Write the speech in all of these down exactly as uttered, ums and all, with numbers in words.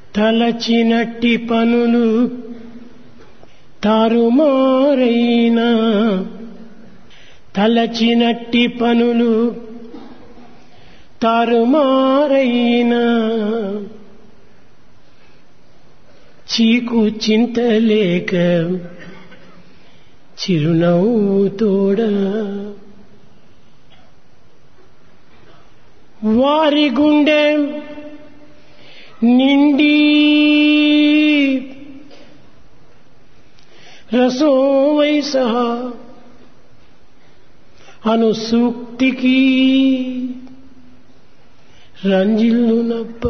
తలచినట్టి పనులు తారుమారైనా తలచినట్టి పనులు తారుమారైనా చీకు చింతలేక చిరునవ్వు తోడ వారి గుండె నిండి రసోవై సహా అను సూక్తికి రంజిల్లునప్ప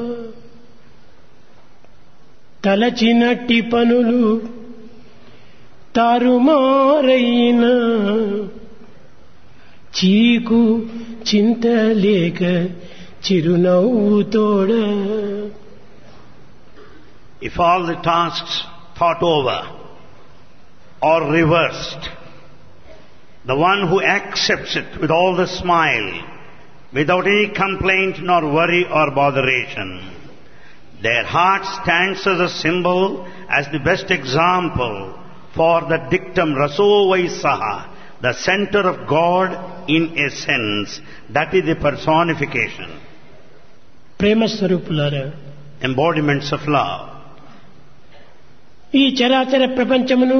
తలచినట్టి పనులు తారుమారైన చీకు చింతలేక చిరునవ్వు తోడ. If all the tasks thought over or reversed, the one who accepts it with all the smile, without any complaint nor worry or botheration, their heart stands as a symbol, as the best example for the dictum Raso Vaisaha, the center of God in essence. That is the personification. ప్రేమ స్వరూపులారా, embodiments of love. ఈ చరాచర ప్రపంచమును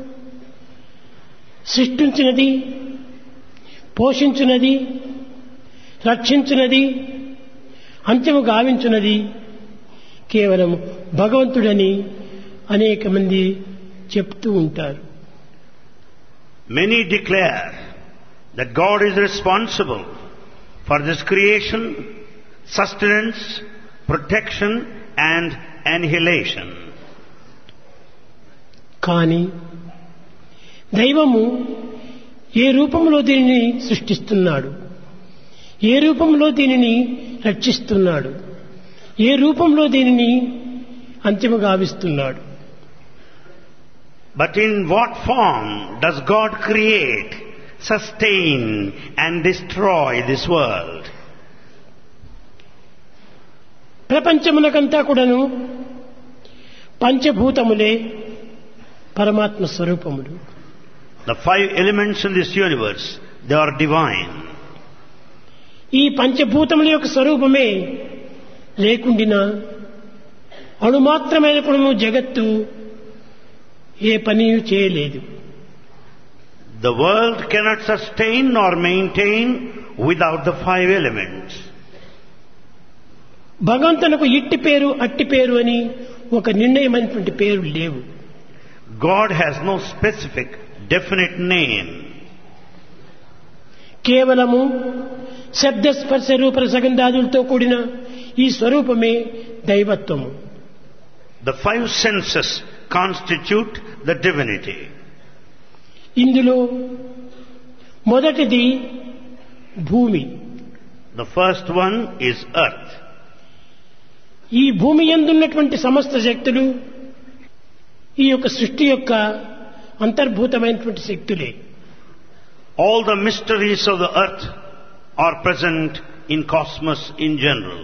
సృష్టించినది, పోషించున్నది, రక్షించున్నది, అంత్యము గావించున్నది కేవలం భగవంతుడని అనేక మంది చెప్తూ ఉంటారు. Many declare that God is responsible for this creation, sustenance, protection and annihilation. కానీ దైవము ఏ రూపంలో దీనిని సృష్టిస్తున్నాడు, ఏ రూపంలో దీనిని రక్షిస్తున్నాడు, ఏ రూపంలో దీనిని అంతిమ గావిస్తున్నాడు. But in what form does God create, sustain and destroy this world? ప్రపంచమునకంతా కూడాను పంచభూతములే పరమాత్మ స్వరూపములు. The five elements in this universe, they are divine. ఈ పంచభూతముల యొక్క స్వరూపమే లేకుండినా అణుమాత్రమైన కూడా జగత్తు ఏ పని చేయలేదు. The world cannot sustain nor maintain without the five elements. భగవంతునకు ఇట్టి పేరు అట్టి పేరు అని ఒక నిర్ణయమైనటువంటి పేరు లేవు. God has no specific definite name. కేవలము శబ్ద స్పర్శ రూప రసగంధాదులతో కూడిన ఈ స్వరూపమే దైవత్వము. The five senses constitute the divinity. ఇందులో మొదటిది భూమి. The first one is earth. ఈ భూమి యందున్నటువంటి సమస్త శక్తులు ఈ యొక్క సృష్టి యొక్క అంతర్భూతమైనటువంటి శక్తులే. All the mysteries of the earth are present in cosmos in general.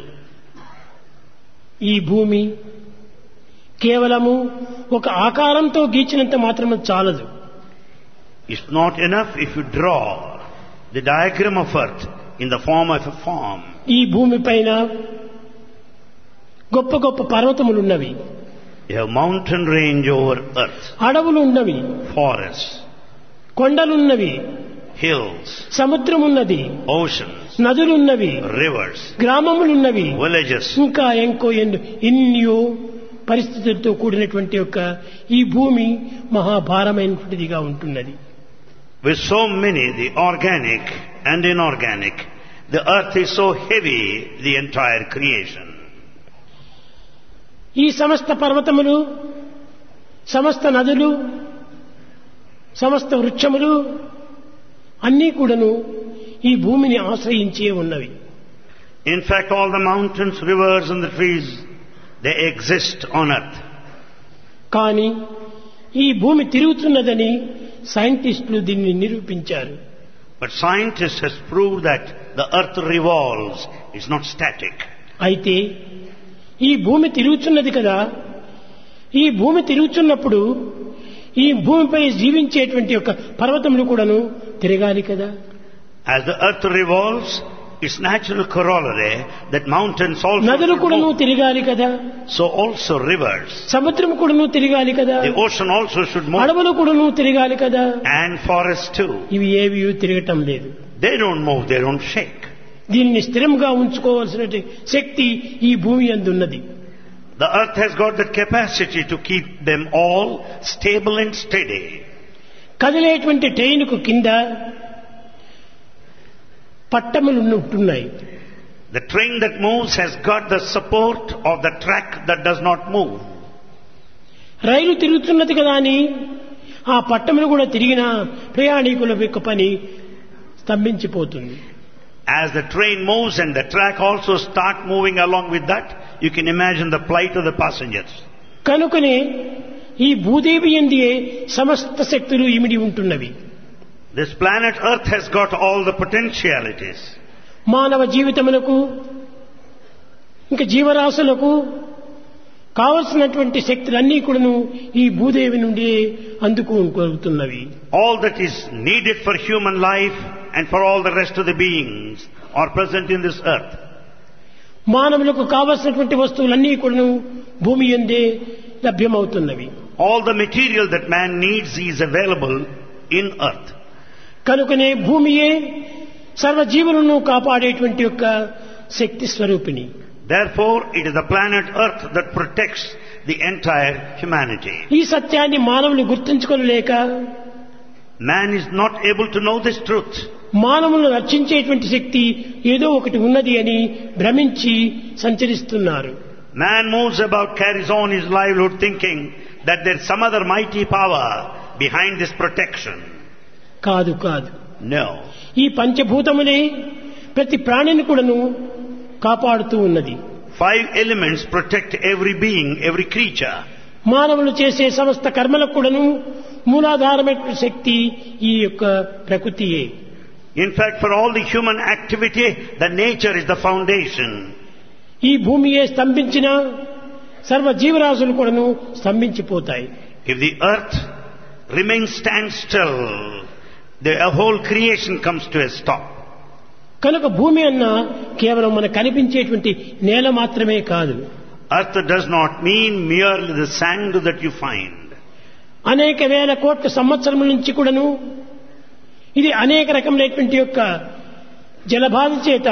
ఈ భూమి కేవలము ఒక ఆకారంతో గీచినంత మాత్రమే చాలదు. It's not enough if you draw the diagram of earth in the form of a form. ఈ భూమి పైన గొప్ప గొప్ప పర్వతములు ఉన్నవి. You have mountain range over earth. అడవులు ఉన్నవి, forests, కొండలున్నవి, hills, సముద్రం ఉన్నది, oceans, నదులున్నవి, rivers, గ్రామములున్నవి, villages, ఇంకా ఎంకో ఎన్నో పరిస్థితులతో కూడినటువంటి యొక్క ఈ భూమి మహాభారమైనటువంటిదిగా ఉంటున్నది. With so many, the organic and inorganic, the earth is so heavy, the entire creation. ఈ సమస్త పర్వతములు, సమస్త నదులు, సమస్త వృక్షములు అన్నీ కూడాను ఈ భూమిని ఆశ్రయించే ఉన్నవి. In fact, all the mountains, rivers and the trees, they exist on earth. కానీ ఈ భూమి తిరుగుతున్నదని సైంటిస్టులు దీన్ని నిరూపించారు. But scientists has proved that the earth revolves, it's not static. అయితే ఈ భూమి తిరుగుతున్నది కదా, ఈ భూమి తిరుగుతున్నప్పుడు ఈ భూమిపై జీవించేటువంటి యొక్క పర్వతములు కూడాను తిరగాలి కదా. As the earth revolves, its natural corollary that mountains also నదులు కూడాను తిరగాలి కదా, so also rivers. సముద్రం కూడాను తిరగాలి కదా, The ocean also should move, అడవులు కూడాను తిరగాలి కదా. and forests too. ఇవి ఏవి తిరగటం లేదు. They don't move, they don't shake. దీన్ని స్థిరంగా ఉంచుకోవాల్సిన శక్తి ఈ భూమి యందు ఉన్నది. The earth has got the capacity to keep them all stable and steady. కదిలేటువంటి ట్రైన్కు కింద పట్టములు ఉంటున్నాయి. The train that moves has got the support of the track that does not move. రైలు తిరుగుతున్నది కదా అని ఆ పట్టములు కూడా తిరిగినా ప్రయాణికుల యొక్క పని స్తంభించిపోతుంది. As the train moves and the track also start moving along with that, you can imagine the plight of the passengers. కనుకనే ఈ భూదేవి యందే సమస్త శక్తులు ఇమిడి ఉంటున్నవి. This planet Earth has got all the potentialities. మానవ జీవితములకు ఇంకా జీవరాశులకు కావలసినటువంటి శక్తులన్నీ కూడాను ఈ భూదేవి నుండి అందుకోగలుగుతున్నవి. All that is needed for human life and for all the rest of the beings are present in this earth. మానవులకు కావలసినటువంటి వస్తువులన్నీ కూడాను భూమి యందే లభ్యమవుతున్నవి. All the material that man needs is available in earth. కనుకనే భూమియే సర్వజీవులను కాపాడేటువంటి యొక్క శక్తి స్వరూపిణి. Therefore, it is the planet Earth that protects the entire humanity. ఈ సత్యాన్ని మానవులు గుర్తించుకోలేక Man is not able to know this truth. మానవులను రక్షించేటువంటి శక్తి ఏదో ఒకటి ఉన్నది అని భ్రమించి సంచరిస్తున్నారు. Man moves about, carries on his livelihood thinking that there's some other mighty power behind this protection. కాదు కాదు. No. ఈ పంచభూతములే ప్రతి ప్రాణిని కూడాను కాపాడుతూ ఉన్నది. Five elements protect every being, every creature. మానవులు చేసే సమస్త కర్మలకు కూడాను మూలాధారమైన శక్తి ఈ యొక్క ప్రకృతియే. In fact, for all the human activity, the nature is the foundation. ఈ భూమియే స్తంభించిన సర్వ జీవరాశులు కూడాను స్తంభించిపోతాయి. If the earth remains standstill, the whole creation comes to a stop. కనుక భూమి అన్న కేవలం మనకు కనిపించేటువంటి నేల మాత్రమే కాదు. Earth does not mean merely the sand that you find. అనేక వేల కోట్ల సంవత్సరముల నుంచి కూడాను ఇది అనేక రకములైనటువంటి యొక్క జలబాధ చేత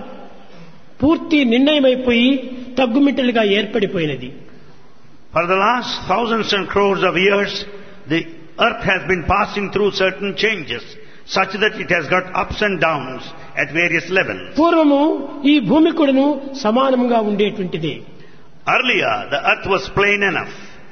పూర్తి నిర్ణయమైపోయి తగ్గుమిట్టలుగా ఏర్పడిపోయినది. For the last thousands and crores of years, the earth has been passing through certain changes, such that it has got ups and downs at various levels. పూర్వము ఈ భూమి కూడాను సమానంగా ఉండేటువంటిది. Earlier, the earth was plain enough.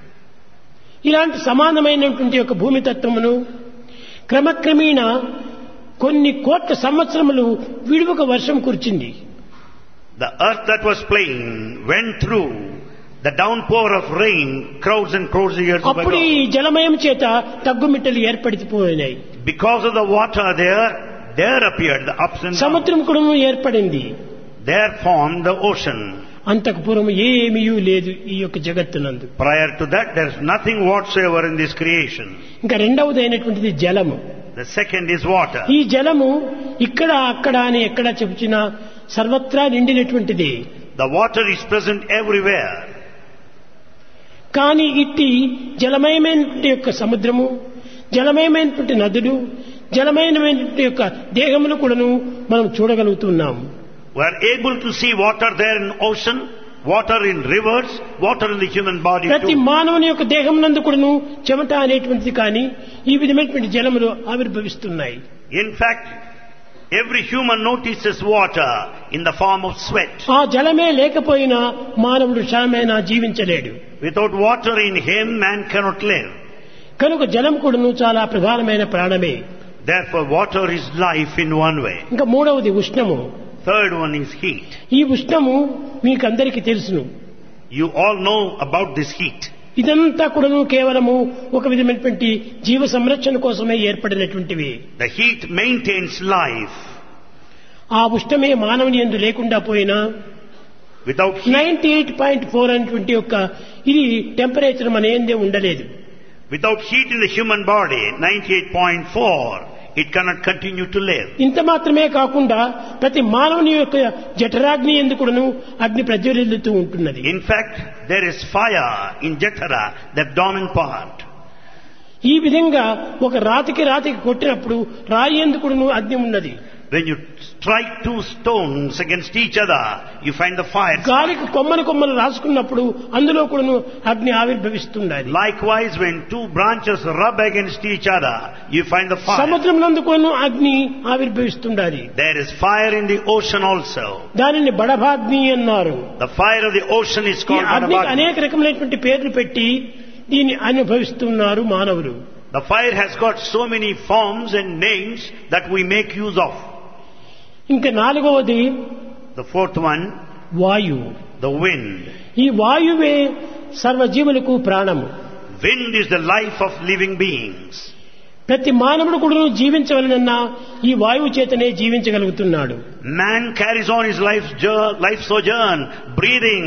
ఇలాంటి సమానమైనటువంటి యొక్క భూమి తత్వమును క్రమక్రమేణా కొన్ని కోట్ల సంవత్సరములు విడువక వర్షం కురిచింది. The earth that was plain went through the downpour of rain crowds and crowds of years ago. అప్పుడు ఈ జలమయం చేత తగ్గుమిట్టలు ఏర్పడిపోయినాయి. Because of the water there, there appeared the ups and downs. సముద్రం కూడా ఏర్పడింది. There formed the ocean. అంతకు పూర్వం ఏమీ లేదు ఈ యొక్క జగత్తునందు. Prior to that, there is nothing whatsoever in this creation. ఇంకా రెండవది అయినటువంటిది జలము. The second is water. ఈ జలము ఇక్కడ అక్కడ అని ఎక్కడ చెప్పుచినా సర్వత్రా నిండినటువంటిది. The water is present everywhere. కానీ ఇట్టి జలమయమైనటువంటి యొక్క సముద్రము, జలమయమైనటువంటి నదులు, జలమయమైనటువంటి యొక్క దేహములు కూడాను మనం చూడగలుగుతున్నాము. We are able to see water there in ocean, water in rivers, water in the human body ప్రతి too. మానవుని యొక్క దేహం నందు కూడాను చెమట అనేటువంటిది కానీ ఈ విధమైనటువంటి జలములు ఆవిర్భవిస్తున్నాయి. In fact, every human notices water in the form of sweat. ఆ జలమే లేకపోయినా మానవుడు క్షణమైనా జీవించలేడు. Without water in him, man cannot live. కనుక జలం కూడాను చాలా ప్రధానమైన ప్రాణమే. Therefore, water is life in one way. ఇంకా మూడవది ఉష్ణము. Third one is heat. ఈ ఉష్ణము మీకందరికీ తెలుసును. You all know about this heat. ఇదంతా కూడాను కేవలము ఒక విధమైనటువంటి జీవ సంరక్షణ కోసమే ఏర్పడినటువంటివి. The heat maintains life. ఆ ఉష్ణమే మానవుని యందు లేకుండా పోయినా Without heat, ninety eight point four అనేటువంటి యొక్క ఇది టెంపరేచర్ మన ఏందే ఉండలేదు. without heat in the human body, ninety-eight point four, it cannot continue to live. ఇంత మాత్రమే కాకుండా ప్రతి మానవుని యొక్క జఠరాగ్ని ఎందుకును అగ్ని ప్రజ్వలిల్లుతూ ఉంటున్నది. In fact, there is fire in Jatara, the dormant part. ఈ విధంగా ఒక రాతికి రాతికి కొట్టినప్పుడు రాయి ఎందుకును అగ్ని ఉన్నది. When you strike two stones against each other, you find the fire. గాలికి కొమ్మలు కొమ్మలు రాసుకున్నప్పుడు అందులో కూడాను అగ్ని ఆవిర్భవిస్తుండాలి. Likewise, when two branches rub against each other, you find the fire. సముద్రంలో కూడాను అగ్ని ఆవిర్భవిస్తుండాలి. There is fire in the ocean also. దానిని బడభాగ్ని అన్నారు. The fire of the ocean is ఈ called అగ్నికి Badabagni. అనేక రకమైనటువంటి పేర్లు పెట్టి దీన్ని అనుభవిస్తున్నారు మానవులు. The fire has got so many forms and names that we make use of. ఇంకా నాలుగవది The fourth one, వాయువు. the wind. ఈ వాయువే సర్వజీవులకు ప్రాణము. Wind is the life of living beings. ప్రతి మానవుడు కూడా జీవించవలనన్నా ఈ వాయువు చేతనే జీవించగలుగుతున్నాడు. Man carries on his life, jour- life sojourn, breathing.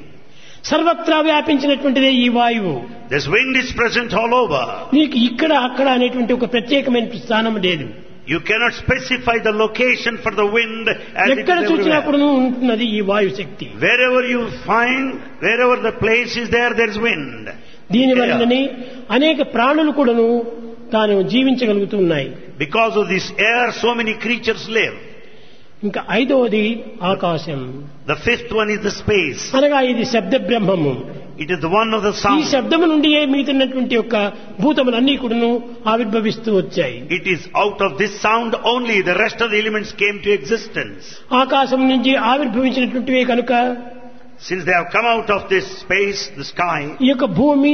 సర్వత్రా వ్యాపించినటువంటిదే ఈ వాయువు. This wind is present all over. నీకు ఇక్కడ అక్కడ అనేటువంటి ఒక ప్రత్యేకమైన స్థానం లేదు. You cannot specify the location for the wind as it ఎక్కడ is చూసినా everywhere. కూడా ఉంటున్నది ఈ వాయు శక్తి. Wherever you find, wherever the place is there, there is wind. దీని వలనని అనేక ప్రాణులు కూడాను తాను జీవించగలుగుతున్నాయి. Because of this air, so many creatures live. ఇంకా ఐదవది ఆకాశం. The fifth one is the space. అనగా ఇది శబ్ద బ్రహ్మము. It is the one of the ఈ sound. శబ్దము నుండి మిగతున్నటువంటి యొక్క భూతములన్నీ కూడాను ఆవిర్భవిస్తూ వచ్చాయి. It is out of this sound only the rest of the elements came to existence. ఆకాశం నుంచి ఆవిర్భవించినటువంటివే కనుక Since they have come out of this space, the sky, ఈ యొక్క భూమి,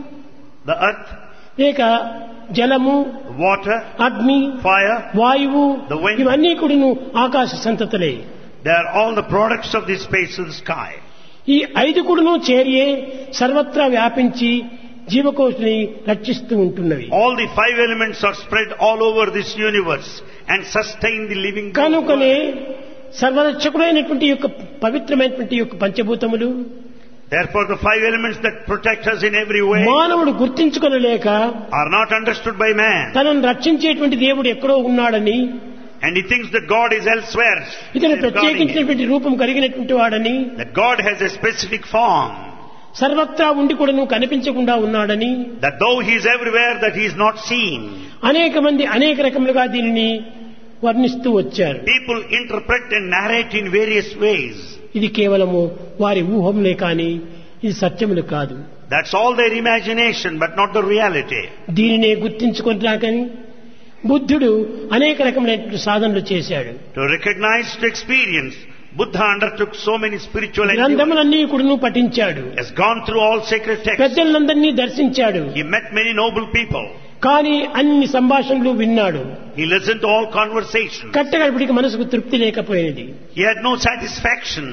the earth, లేక జలము, water, అగ్ని, fire, వాయువు, The wind. ఇవన్నీ కూడాను ఆకాశ సంతతులే. they are all the products of this space of the sky. ఈ ఐదు కూడాను చేరియే సర్వత్రా వ్యాపించి జీవకోటిని రక్షిస్తూ ఉంటున్నవి. All the five elements are spread all over this universe and sustain the living కనుకనే world. సర్వరక్షకుడైనటువంటి యొక్క పవిత్రమైనటువంటి యొక్క పంచభూతములు Therefore, the five elements that protect us in every way మానవుడు గుర్తించుకొనలేక are not understood by man. తనను రక్షించేటువంటి దేవుడు ఎక్కడో ఉన్నాడని, And he thinks that God is elsewhere. ఇతను safeguarding him. ప్రత్యేకించినటువంటి రూపం కలిగినటువంటి వాడని, That God has a specific form. సర్వత్రా ఉండి కూడా నువ్వు కనిపించకుండా ఉన్నాడని, That though he is everywhere, that he is not seen. అనేక మంది అనేక రకములుగా దీనిని వర్ణిస్తూ వచ్చారు. People interpret and narrate in various ways. ఇది కేవలము వారి ఊహములే కాని ఇది సత్యములు కాదు. That's all their imagination, but not the reality. దీనినే గుర్తించుకుంటున్నాకని బుద్ధుడు అనేక రకమైనటువంటి సాధనలు చేశాడు. To recognize, to experience, Buddha undertook so many spiritual endeavors. గ్రంథములన్నీ కూడా పఠించాడు. Has gone through all sacred texts. పెద్దలందరినీ దర్శించాడు. He met many noble people. కానీ అన్ని సంభాషణలు విన్నాడు. He listened to all conversations. కట్టగడపడికి మనసుకు తృప్తి లేకపోయినది. He had no satisfaction.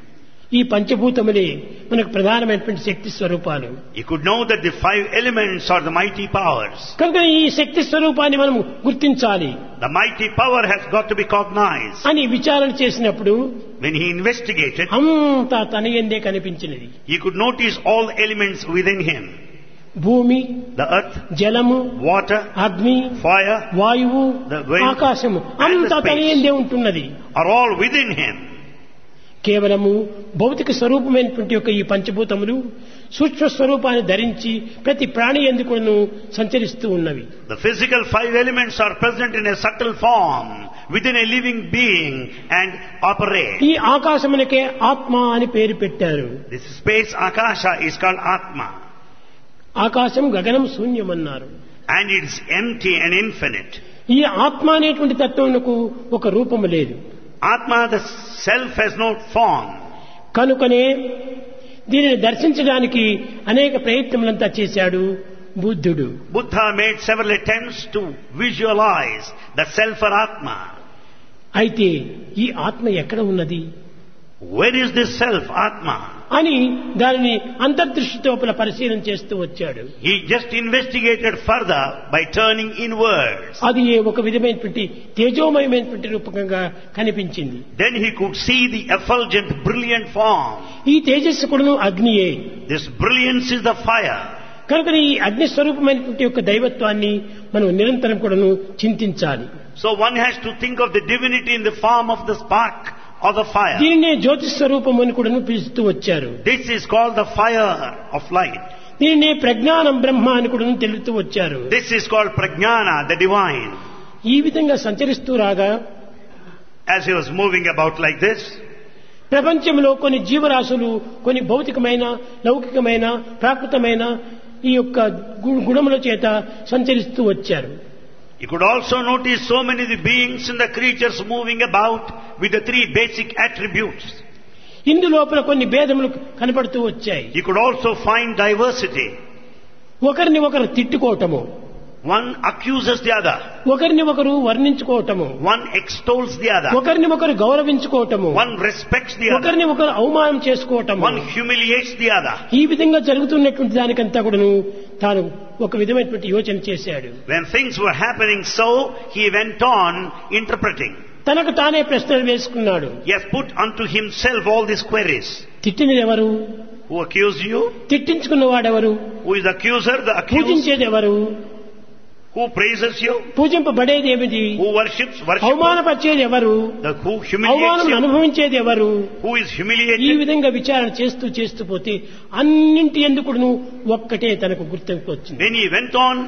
ఈ పంచభూతములే మనకు ప్రధానమైనటువంటి శక్తి స్వరూపాలు. He could know that the five elements are the mighty powers. కనుక ఈ శక్తి స్వరూపాన్ని మనం గుర్తించాలి The mighty power has got to be cognized. అని విచారణ చేసినప్పుడు When he investigated, అంతా తన యందే కనిపించినది. he could notice all elements within him. భూమి, The earth, జలము, water, అగ్ని, fire వాయువు, The wind ఆకాశము and the అంతా తన space. యందే ఉంటున్నది. are all within him. కేవలము భౌతిక స్వరూపమైనటువంటి యొక్క ఈ పంచభూతములు సూక్ష్మ స్వరూపాన్ని ధరించి ప్రతి ప్రాణి ఎందుకును సంచరిస్తూ ఉన్నవి. The physical five elements are present in a subtle form within a living being and operate. ఈ ఆకాశమునకే ఆత్మ అని పేరు పెట్టారు. This space Akasha is called Atma. ఆకాశం గగనం శూన్యమన్నారు. And it is empty and infinite. ఈ ఆత్మ అనేటువంటి తత్వమునకు ఒక రూపము లేదు. Atma, the self, has no form. కనుకనే దీనిని దర్శించడానికి అనేక ప్రయత్నములంతా చేశాడు బుద్ధుడు. Buddha made several attempts to visualize the self or Atma. అయితే ఈ ఆత్మ ఎక్కడ ఉన్నది? Where is this self, Atma? అని దానిని అంతర్దృష్టితో పరిశీలన చేస్తూ వచ్చాడు. He just investigated further by turning inwards. అది ఒక విధమైనటువంటి తేజోమయమైనటువంటి రూపకంగా కనిపించింది. Then he could see the effulgent, brilliant form. ఈ తేజస్సు కూడాను అగ్నియే. This brilliance is the fire. కనుక ఈ అగ్ని స్వరూపమైనటువంటి యొక్క దైవత్వాన్ని మనం నిరంతరం కూడాను చింతించాలి. So one has to think of the divinity in the form of the spark or the fire. దీనినే జ్యోతి స్వరూపం అని కూడాను పిలుస్తూ వచ్చారు. This is called the fire of light. దీనినే ప్రజ్ఞానం బ్రహ్మ అని కూడాను తెలుపుతూ వచ్చారు. This is called prajnana, the divine. ఈ విధంగా సంచరిస్తూ రాగా As he was moving about like this, ప్రపంచంలో కొన్ని జీవరాశులు కొన్ని భౌతికమైన లౌకికమైన ప్రాకృతమైన ఈ యొక్క గు- గుణముల చేత సంచరిస్తూ వచ్చారు. you could also notice so many of the beings and the creatures moving about with the three basic attributes. ఇందులోపల కొన్ని భేదములు కనపడుతూ వచ్చాయి. You could also find diversity. ఒకరిని ఒకరు తిట్టుకోవటము, One accuses the other. ఒకరిని ఒకరు వర్ణించుకోవటము, One extols the other. ఒకరిని ఒకరు గౌరవించుకోవటము, One respects the other. ఒకరిని ఒకరు అవమానం చేసుకోవటము, One humiliates the other. ఈ విధంగా జరుగుతున్నటువంటి దానికంతా కూడాను తాను ఒక విధమైనటువంటి యోచన చేశాడు. When things were happening so, he went on interpreting. తనకు తానే ప్రశ్నలు వేసుకున్నాడు. He has put unto himself all these queries. తిట్టినది ఎవరు? Who accused you? తిట్టించుకున్న వాడెవరు? Who is the accuser? The accused. పూజించేది ఎవరు? Who praises you? పూజింపబడేది ఏమిటి? Who worships? Worship. అవమానపరిచేది ఎవరు? The who humiliates అవమానం you? అనుభవించేది ఎవరు? Who is ఈ humiliated? విధంగా విచారణ చేస్తూ చేస్తూ పోతే అన్నింటి ఎందుకును ఒక్కటే తనకు గుర్తింపు వచ్చింది. When he went on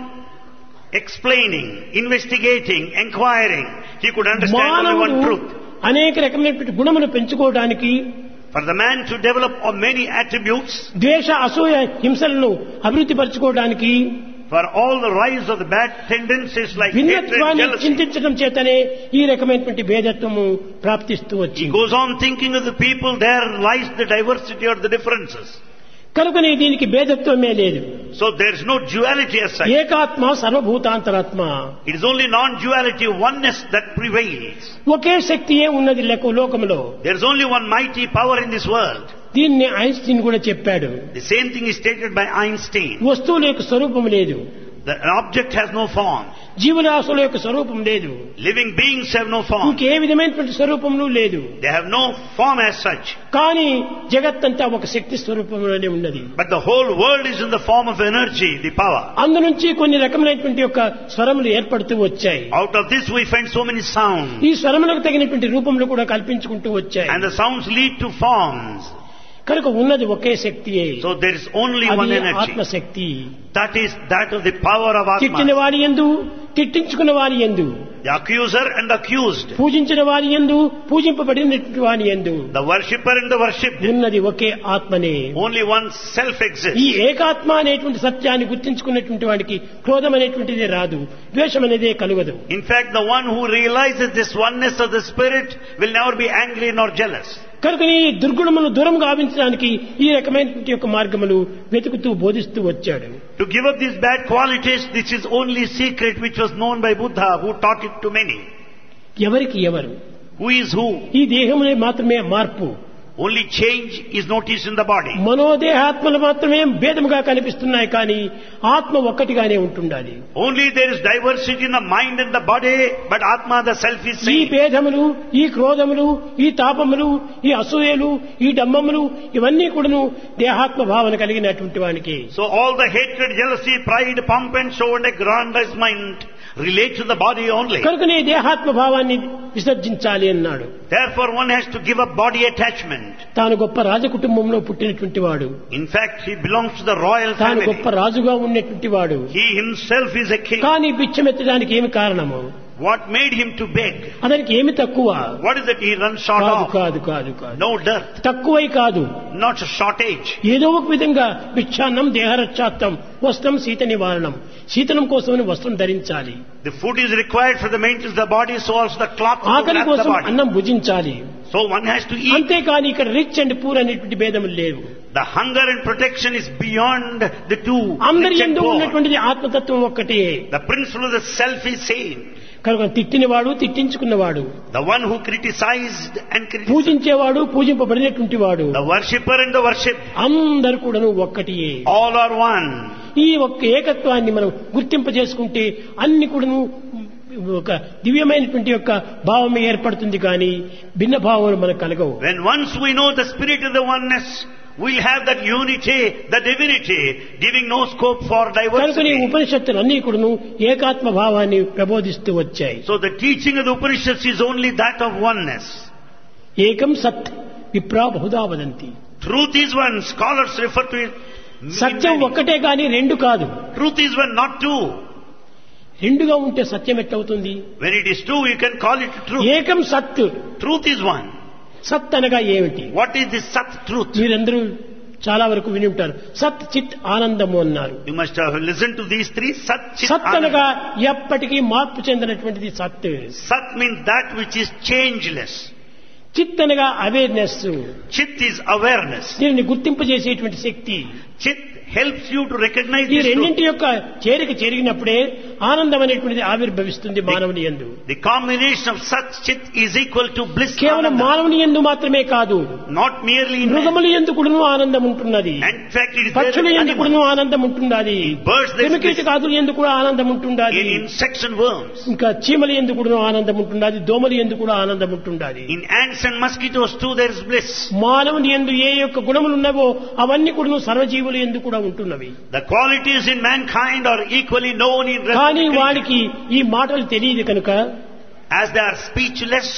explaining, investigating, inquiring, he could understand only one మానవుడు truth. అనేక రకమైనటువంటి గుణములు పెంచుకోవడానికి For the man to develop on many attributes, ద్వేష అసూయ హింసలను అభివృద్ధి పరచుకోవడానికి for all the rise of the bad tendencies like hatred, భిన్నత్వాన్ని jealousy, చింతించడం చేతనే ఈ రకమైనటువంటి భేదత్వము ప్రాప్తిస్తూ he వచ్చింది. goes on thinking of the people, there lies the diversity or the differences. కనుకనే దీనికి భేదత్వమే లేదు. So there is no duality as such. ఏకాత్మ సర్వభూతాంతరాత్మ, It is only non-duality, oneness that prevails. ఒకే శక్తియే ఉన్నది లెక్క లోకములో. There is only one mighty power in this world. దీన్ని Einstein కూడా చెప్పాడు. The same thing is stated by Einstein. వస్తువుల యొక్క స్వరూపం లేదు, The object has no form. జీవరాశుల యొక్క స్వరూపం లేదు, Living beings have no form. ఇంకే విధమైనటువంటి స్వరూపములు లేదు. They have no form as such. కానీ జగత్తంతా ఒక శక్తి స్వరూపంలోనే ఉన్నది. But the whole world is in the form of energy, the power. అందు నుంచి కొన్ని రకమైనటువంటి యొక్క స్వరములు ఏర్పడుతూ వచ్చాయి. Out of this we find so many sounds. ఈ స్వరములకు తగినటువంటి రూపంలో కూడా కల్పించుకుంటూ వచ్చాయి. And the sounds lead to forms. కనుక ఉన్నది ఒకే శక్తియే, So there is only one అది energy. ఆత్మశక్తి. That is that of the power of తిట్టిన Atma. వారి యందు, తిట్టించుకున్న వారి యందు, The accuser and the accused. పూజించిన వారి యందు, పూజింపబడినటువంటి వారి యందు The worshipper and the worshipped. ఉన్నది ఒకే ఆత్మనే. Only one self ఈ exists. ఏకాత్మ అనేటువంటి సత్యాన్ని గుర్తించుకున్నటువంటి వాడికి క్రోధం అనేటువంటిదే రాదు, ద్వేషం అనేదే కలుగదు. In fact, the one who realizes this oneness of the spirit will never be angry nor jealous. కనుక ఈ దుర్గుణములను దూరం గావించడానికి ఈ రకమైనటువంటి యొక్క మార్గములు వెతుకుతూ బోధిస్తూ వచ్చాడు. To give up these bad qualities, this is only secret which was known by Buddha, who taught it to many. ఎవరికి ఎవరు? Who is who? ఈ దేహమునే మాత్రమే మార్పు, Only change is noticed in the body. మనోదేహాత్మలు మాత్రమే భేదముగా కనిపిస్తున్నాయి, కానీ ఆత్మ ఒక్కటిగానే ఉంటుండాలి. Only there is diversity in the mind and the body, but Atma, the self, is ఈ same. భేదములు, ఈ క్రోధములు, ఈ తాపములు, ఈ అసూయలు, ఈ డమ్మములు ఇవన్నీ కూడాను దేహాత్మ భావన కలిగినటువంటి వానికి. So all the hatred, jealousy, pride, pomp and show and aggrandizement relate to the body only. కనుకనే దేహాత్మ భావాన్ని విసర్జించాలి అన్నాడు. Therefore one has to give up body attachment. తాను గొప్ప రాజకుటుంబంలో పుట్టినటువంటి వాడు, In fact, he belongs to the royal తాను family. గొప్ప రాజుగా ఉన్నటువంటి వాడు, He himself is a king. కానీ బిచ్చమెత్తడానికి ఏమి కారణము? What made him to beg? అతనికి ఏమి తక్కువ? What is it he runs short కాదు of? కాదు కాదు కాదు No dearth, తక్కువై కాదు, not a shortage. ఏదో ఒక విధంగా భిక్షాన్నం దేహరక్షాత్తం వస్త్రం శీత నివారణం, శీతనం కోసమని వస్త్రం ధరించాలి, The food is required for the maintenance of the body, so also the cloth to ఆకలి wrap the కోసం body. అన్నం భుజించాలి. So one has to eat. అంతేకాని ఇక్కడ రిచ్ అండ్ పూర్ అనేటువంటి భేదములు లేవు. The hunger and protection is beyond the two. అందరి Rich and యందు poor. ఉన్నటువంటిది ఆత్మతత్వం ఒక్కటే. The principle of the self is same. కనుక తిట్టినవాడు తిట్టించుకున్నవాడు, The one who criticized and criticized, పూజించేవాడు పూజింపబడినటువంటి వాడు, the worshipper and the worshipped, అందరు కూడాను ఒక్కటియే. all are one. ఈ ఒక్క ఏకత్వాన్ని మనం గుర్తింపజేసుకుంటే అన్ని కూడాను ఒక దివ్యమైనటువంటి యొక్క భావం ఏర్పడుతుంది, కానీ భిన్న భావాలు మనకు కలగవు. When once we know the spirit of the oneness, we'll have that unity, the divinity, giving no scope for కనుకని diversity. ఉపనిషత్తులు అన్ని కూడాను ఏకాత్మ భావాన్ని ప్రబోధిస్తూ వచ్చాయి. So the teaching of the Upanishads is only that of oneness. ఏకం సత్ విప్రా Bahuda వదంతి. Truth is one. Scholars refer to it. Satyam many. ఒక్కటే కానీ రెండు కాదు. Truth is one, not two. రెండుగా ఉంటే సత్యం ఎట్లవుతుంది? When it is two, you can call it truth. ఏకం సత్. Truth is one. సత్ అనగా ఏమిటి? What is this Sat truth? మీరందరూ చాలా వరకు విని ఉంటారు. సత్ చిత్ ఆనందము అన్నారు. You must have listened to these three. Sat, Chit, సత్ అనగా Anand. ఎప్పటికీ మార్పు చెందినటువంటిది సత్. Sat means that which is changeless. చిత్ అనగా అవేర్నెస్, Chit is awareness. దీనిని గుర్తింపజేసేటువంటి శక్తి. Chit helps you to recognize ఈ this truth. రెండింటి యొక్క చేరిక జరిగినప్పుడే ఆనందం అనేటువంటిది ఆవిర్భవిస్తుంది మానవుని యందు. The combination of Sat, Chit is equal to bliss. కేవలం Ananda. మానవుని యందు మాత్రమే కాదు, Not merely in man. మృగముల యందు కూడాను ఆనందం ఉంటున్నది, In fact, it is there పక్షుల in యందు కూడాను animals, ఆనందం ఉంటున్నది, birds, there is bliss. క్రిమికీటకాదుల యందు కూడా ఆనందం ఉంటున్నది, In insects and worms. ఇంకా చీమల యందు కూడాను ఆనందం ఉంటున్నది, దోమల యందు కూడా ఆనందం ఉంటున్నది. In ants and mosquitoes too there is bliss. మానవుని యందు ఏ యొక్క గుణములు ఉన్నవో అవన్నీ కూడాను సర్వజీవుల యందు కూడా ఉంటున్నవి. The qualities in mankind are equally known in rest of కానీ the creation. వాడికి ఈ మాటలు తెలియదు కనుక, As they are speechless,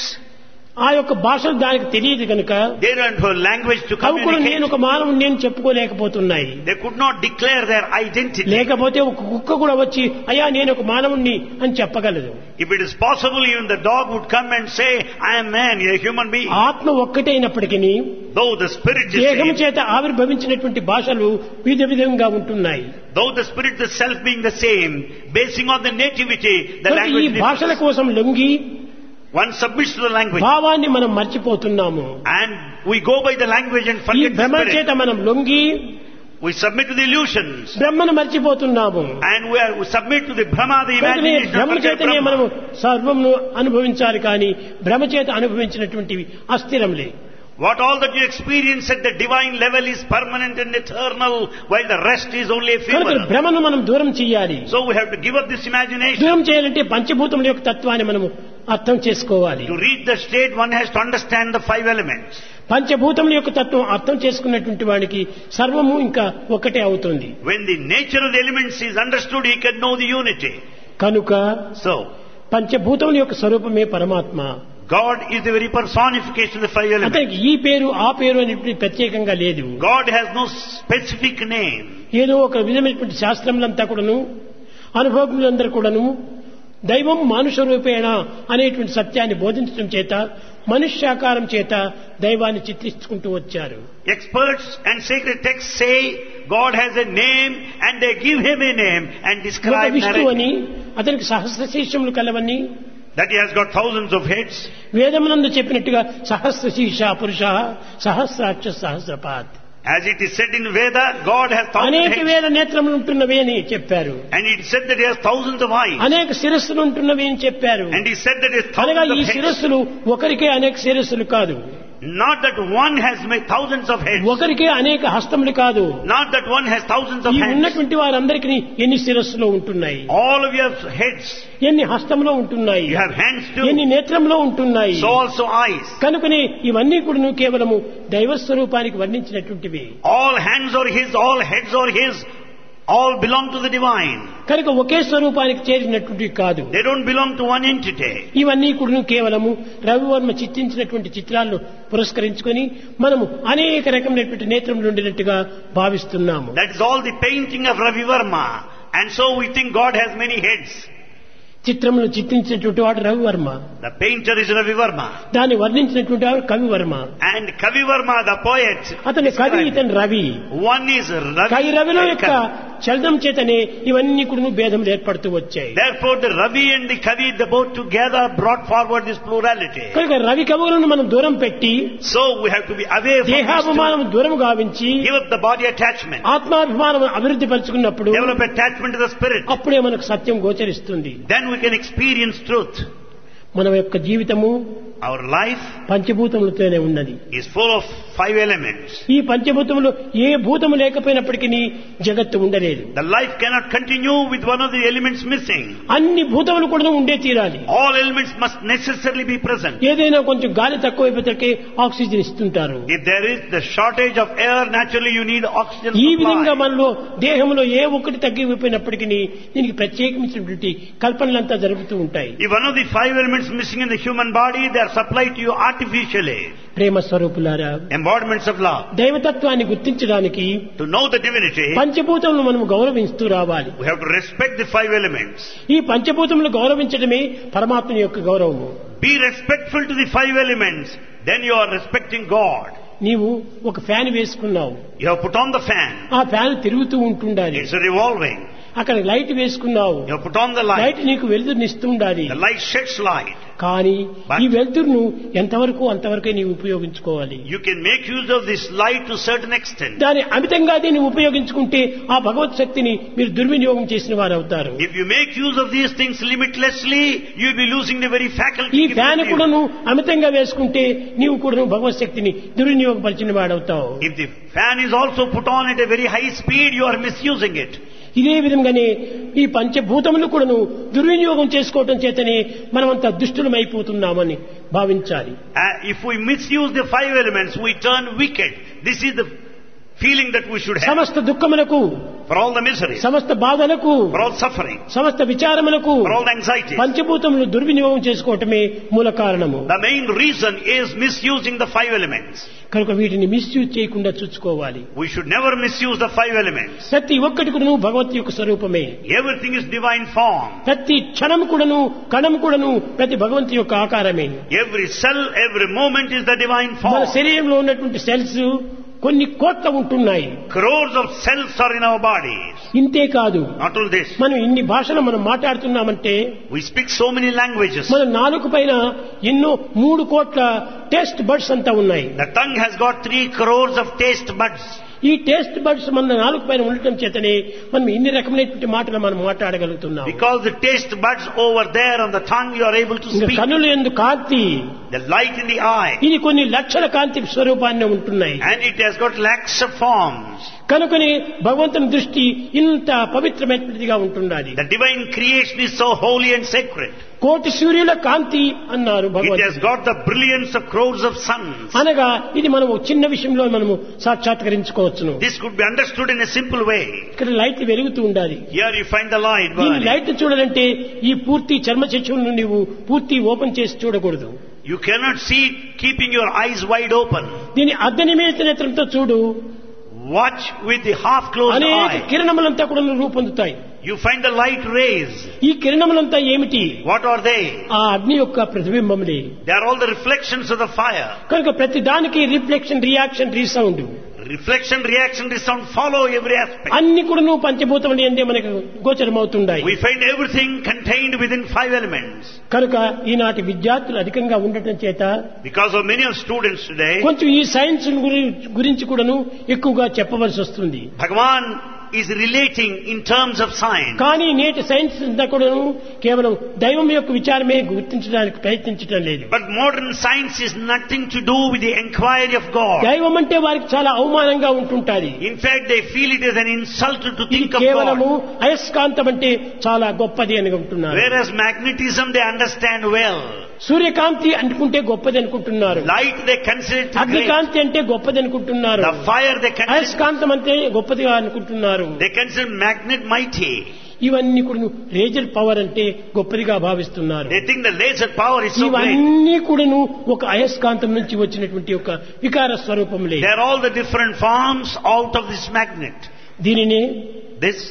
ఆ యొక్క భాషలు దానికి తెలియదు కనుక they don't have language to అవి కూడా నేను communicate. ఒక మానవుని నేను చెప్పుకోలేకపోతున్నాయి. They could not declare their identity. లేకపోతే ఒక కుక్క కూడా వచ్చి అయ్యా నేను ఒక మానవుణ్ణి అని చెప్పగలదు. If it is possible, even the dog would come and say, I am man, a human being. ఆత్మ ఒక్కటే అయినప్పటికీ Though the spirit is దేహం same, చేత ఆవిర్భవించినటువంటి భాషలు వివిధ విధంగా ఉంటున్నాయి. though the spirit, the self being the same, basing on the nativity, the కనుక ఈ language భాషల differs. కోసం లొంగి One submits to the language. భావాన్ని మనం మర్చిపోతున్నాము. And we go by the language and ఈ forget the భ్రమ spirit. చేత మనం లొంగి We submit to the illusions. బ్రహ్మను మర్చిపోతున్నాము. And we, are, we submit to the Brahma, the కనుకనే imagination భ్రమ of the చేతనే Brahma. మనము సర్వమును అనుభవించాలి, కానీ భ్రమ చేత అనుభవించినటువంటివి అస్థిరంలే. What all that you experience at the divine level is permanent and eternal, while the rest is only కనుక ephemeral. భ్రమను మనం దూరం చేయాలి. So we have to give up this imagination. దూరం చేయాలంటే పంచభూతముల యొక్క తత్వాన్ని మనము అర్థం చేసుకోవాలి. To reach the state, one has to understand the five elements. పంచభూతముల యొక్క తత్వం అర్థం చేసుకున్నటువంటి వాడికి సర్వము ఇంకా ఒకటే అవుతుంది. When the nature of the elements is understood, he can know the unity. కనుక So, పంచభూతముల యొక్క స్వరూపమే పరమాత్మ. God is the very personification of the five elements. అతనికి ఈ పేరు ఆ పేరు అనేటువంటి ప్రత్యేకంగా లేదు. God has no specific name. ఏదో ఒక విధమైనటువంటి శాస్త్రములంతా కూడాను అనుభవములందరూ కూడాను దైవం మానుష రూపేణ అనేటువంటి సత్యాన్ని బోధించడం చేత మనుష్యాకారం చేత దైవాన్ని చిత్రించుకుంటూ వచ్చారు. Experts and sacred texts say God has a name, and they give him a name and ఒక describe విష్ణు narrate అని, అతనికి సహస్ర శీర్షములు కలవని, that he has got thousands of heads. వేదమునందు చెప్పినట్టుగా సహస్ర శీర్ష పురుష సహస్రాక్ష సహస్రపాత్, As it is said in Veda, God has thousands అనేక of heads. వేల నేత్రములు ఉంటున్నవి అని చెప్పారు. And it said that he has thousands of eyes. అనేక శిరస్సులు ఉంటున్నవి అని చెప్పారు. And he said that he has అనగా thousands ఈ of heads. శిరస్సులు ఒకరికే అనేక శిరస్సులు కాదు, Not that one has made thousands of heads. ఒకరికే అనేక హస్తములు కాదు, Not that one has thousands of ఈ hands. ఉన్నటువంటి వారందరికీ ఎన్ని శిరస్సులో ఉంటున్నాయి, All of you have heads. ఎన్ని హస్తంలో ఉంటున్నాయి, You have hands ఎన్ని too. నేత్రంలో ఉంటున్నాయి. So also eyes. కనుకనే ఇవన్నీ కూడా కేవలము దైవ స్వరూపానికి వర్ణించినటువంటివి. All hands are his, all heads are his. All belong to the divine. కనుక ఒకే స్వరూపానికి చేరినటువంటివి కాదు. They don't belong to one entity. ఇవన్నీ కూడా కేవలము రవివర్మ చిత్రించినటువంటి చిత్రాలను పురస్కరించుకొని మనము అనేక రకమైనటువంటి నేత్రములు ఉండినట్టుగా భావిస్తున్నాము. That is all the painting of Ravi Verma. And so we think God has many heads. చిత్రములు చిత్రించినటువంటి వాడు Ravi Varma, The painter is Ravi Verma. దాన్ని వర్ణించినటువంటి వాడు కవివర్మ. And Kavi Verma, the poet, అతని కవి, ఇతని రవి. one is Ravi. కవి రవిలో యొక్క చలనం చేతనే ఇవన్నీ కూడా భేదములు ఏర్పడుతూ వచ్చాయి. Therefore the Ravi and the Kavi, they both together brought forward this plurality. కనుక రవి కవులను మనం దూరం పెట్టి So we have to be away from this, దేహాభిమానం దూరం గావించి give up the body attachment, ఆత్మాభిమానం అభివృద్ధి పరుచుకున్నప్పుడు develop attachment to the spirit. అప్పుడే మనకు సత్యం గోచరిస్తుంది. Then we can experience truth. మన యొక్క జీవితము Our life పంచభూతములతోనే ఉన్నది. is full of five elements. ఈ పంచభూతములు ఏ భూతము లేకపోయినప్పటికీ జగత్తు ఉండలేదు. The life cannot continue with one of the elements missing. అన్ని భూతములు కూడా ఉండే తీరాలి. All elements must necessarily be present. ఏదైనా కొంచెం గాలి తక్కువైపోతే ఆక్సిజన్ ఇస్తుంటారు. If there is the shortage of air, naturally you need oxygen ఈ విధంగా supply. మనలో దేహంలో ఏ ఒక్కటి తగ్గిపోయినప్పటికీ దీనికి ప్రత్యేకమైనటువంటి కల్పనలంతా జరుగుతూ ఉంటాయి. If one of the five elements missing in the human body, they are supplied to you artificially. ప్రేమ స్వరూపులారా, Embodiments of love. దైవతత్వాన్ని గుర్తించడానికి To know the divinity, పంచభూతములను మనం గౌరవిస్తూ రావాలి. we have to respect the five elements. ఈ పంచభూతములను గౌరవించడమే పరమాత్మని యొక్క గౌరవము. Be respectful to the five elements, then you are respecting God. నీవు ఒక ఫ్యాన్ వేసుకున్నావు, You have put on the fan. ఆ ఫ్యాన్ తిరుగుతూ ఉంటుండాలి. It's revolving. అక్కడ లైట్ వేసుకున్నావు, You have put on the light. Light నీకు వెలుతురునిస్తూ ఉండాలి. The light sheds light. కానీ But- ఈ వెలుతురును ఎంతవరకు అంతవరకే నీవు ఉపయోగించుకోవాలి. You can make use of this light to a certain extent. దాని అమితంగా దీన్ని ఉపయోగించుకుంటే ఆ భగవత్ శక్తిని మీరు దుర్వినియోగం చేసిన వారు అవుతారు. If you make use of these things limitlessly, you will be losing the very faculty ఈ given ఫ్యాన్ to you. కూడా నువ్వు అమితంగా వేసుకుంటే నీవు కూడా భగవత్ శక్తిని దుర్వినియోగపరిచిన వాడవుతావు. If the fan is also put on at a very high speed, you are misusing it. ఇదే విధంగానే ఈ పంచభూతములు కూడాను దుర్వినియోగం చేసుకోవటం చేతనే మనమంతా దుష్టులమైపోతున్నామని భావించాలి. Uh, if we misuse the five elements, we turn wicked. This is the feeling that we should have. సమస్త దుఃఖములకు, For all the misery, సమస్త బాధలకు, for all suffering, సమస్త విచారములకు for all the anxiety. పంచభూతములు దుర్వినియోగం చేసుకోవటమే మూల కారణము. The main reason is misusing the five elements. కనుక వీటిని మిస్యూజ్ చేయకుండా చూసుకోవాలి. We should never misuse the five elements. ప్రతి ఒక్కటి కూడాను భగవత్ యొక్క స్వరూపమే. Everything is divine form. ప్రతి క్షణం కూడాను కణం కూడాను ప్రతి భగవంతు యొక్క ఆకారమే. Every cell, every moment is the divine మన form. శరీరంలో ఉన్నటువంటి సెల్స్ కొన్ని కోట్ల ఉంటున్నాయి. Crores of cells are in our bodies. ఇంతే కాదు, Not only this, మనం ఇన్ని భాషలు మనం మాట్లాడుతున్నామంటే we speak so many languages. మన నాలుగు పైన ఎన్నో మూడు కోట్ల టేస్ట్ బడ్స్ అంతా ఉన్నాయి. The tongue has got three crores of taste buds. ఈ టేస్ట్ బడ్స్ మన నాలుగు పైన ఉండటం చేతనే మనం ఇన్ని రకమైనటువంటి మాటలు మనం మాట్లాడగలుగుతున్నాం. Because the taste buds over there on the tongue, you are able to ఇంకా speak. కనులు యందు కాంతి, The light in the eye. ఇది కొన్ని లక్షల కాంతి స్వరూపాన్ని ఉంటున్నాయి. And it has got lakhs of forms. కనుకని భగవంతుని దృష్టి ఇంత పవిత్రమైనదిగా ఉంటుండాలి. The divine creation is so holy and sacred. కోటి సూర్యుల కాంతి అన్నారు It భగవంతుడు. has got the brilliance of crores of suns. అనగా ఇది మనం ఒక చిన్న విషయంలో మనము సాక్షాత్కరించుకోవచ్చును. This could be understood in a simple way. ఇక్కడ లైట్ వెలుగుతూ ఉండాలి. Here you find the light దీని burning. లైట్ చూడాలంటే ఈ పూర్తి చర్మ చక్షువులను నీవు పూర్తి ఓపెన్ చేసి చూడకూడదు. You cannot see it keeping your eyes wide open. దీని అర్ధనిమేష నేత్రంతో చూడు. Watch with the half closed అనేక eye. కిరణములంతా కూడా రూపొందుతాయి. You find the light rays. ఈ కిరణములంతా ఏమిటి? What are they? ఆ అగ్ని యొక్క ప్రతిబింబములే. They are all the reflections of the fire. కనుక ప్రతి దానికి reflection, reaction, resound Reflection, reaction, resound follow every aspect. అన్ని కూడా నువ్వు పంచభూతములు ఏందే మనకు గోచరమవుతుండాయి. We find everything contained within five elements. కనుక ఈనాటి విద్యార్థులు అధికంగా ఉండటం చేత Because of many of students today, కొంచెం ఈ సైన్స్ గురించి కూడాను ఎక్కువగా చెప్పవలసి వస్తుంది. Bhagavan is relating in terms of science. కానీ నేటి సైన్స్ అంతా కూడాను కేవలం దైవం యొక్క విచారమే గుర్తించడానికి ప్రయత్నించడం లేదు. But modern science is nothing to do with the inquiry of God. దైవం అంటే వారికి చాలా అవమానంగా ఉంటుంటాది. In fact, they feel it as an insult to ఇది think of కేవలము God. అయస్కాంతం అంటే చాలా గొప్పది అని అంటున్నారు. Whereas magnetism they understand well. సూర్యకాంతి అనుకుంటే గొప్పది అనుకుంటున్నారు. Light they consider it great. అగ్నికాంతి అంటే గొప్పది అనుకుంటున్నారు. The fire they consider, అయస్కాంతం అంటే గొప్పదిగా అనుకుంటున్నారు. they consider magnet mighty. ఇవన్నీ కూడా రేజర్ పవర్ అంటే గొప్పదిగా భావిస్తున్నారు. They think the laser power is so great. ఇవన్నీ కూడాను ఒక అయస్కాంతం నుంచి వచ్చినటువంటి ఒక వికార స్వరూపములే. They are all the different forms out of this magnet. దీనినే This,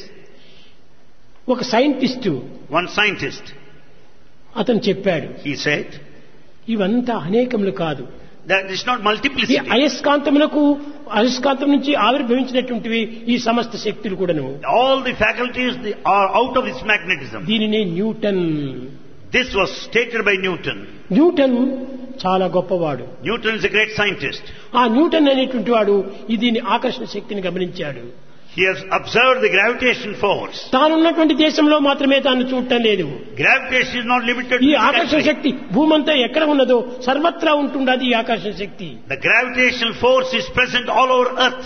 ఒక సైంటిస్టు one scientist, అతను చెప్పాడు, he said, ఇవంతా అనేకములు కాదు, That is not ఈ multiplicity. అయస్కాంతములకు అయస్కాంతం నుంచి ఆవిర్భవించినటువంటివి ఈ సమస్త శక్తులు కూడాను. All the faculties are out of its magnetism. దీనిని Newton This was stated by Newton. Newton చాలా గొప్పవాడు. Newton is a great scientist. ఆ న్యూటన్ అనేటువంటి వాడు ఈ దీని ఆకర్షణ శక్తిని గమనించాడు. He has observed the gravitation force. తానున్నటువంటి దేశంలో మాత్రమే తాను చూడటం లేదు. Gravitation is not limited to ఈ this ఆకర్షణ country. శక్తి భూమంతా ఎక్కడ ఉన్నదో సర్వత్రా ఉంటుండది ఈ ఆకర్షణ శక్తి. The gravitational force is present all over earth.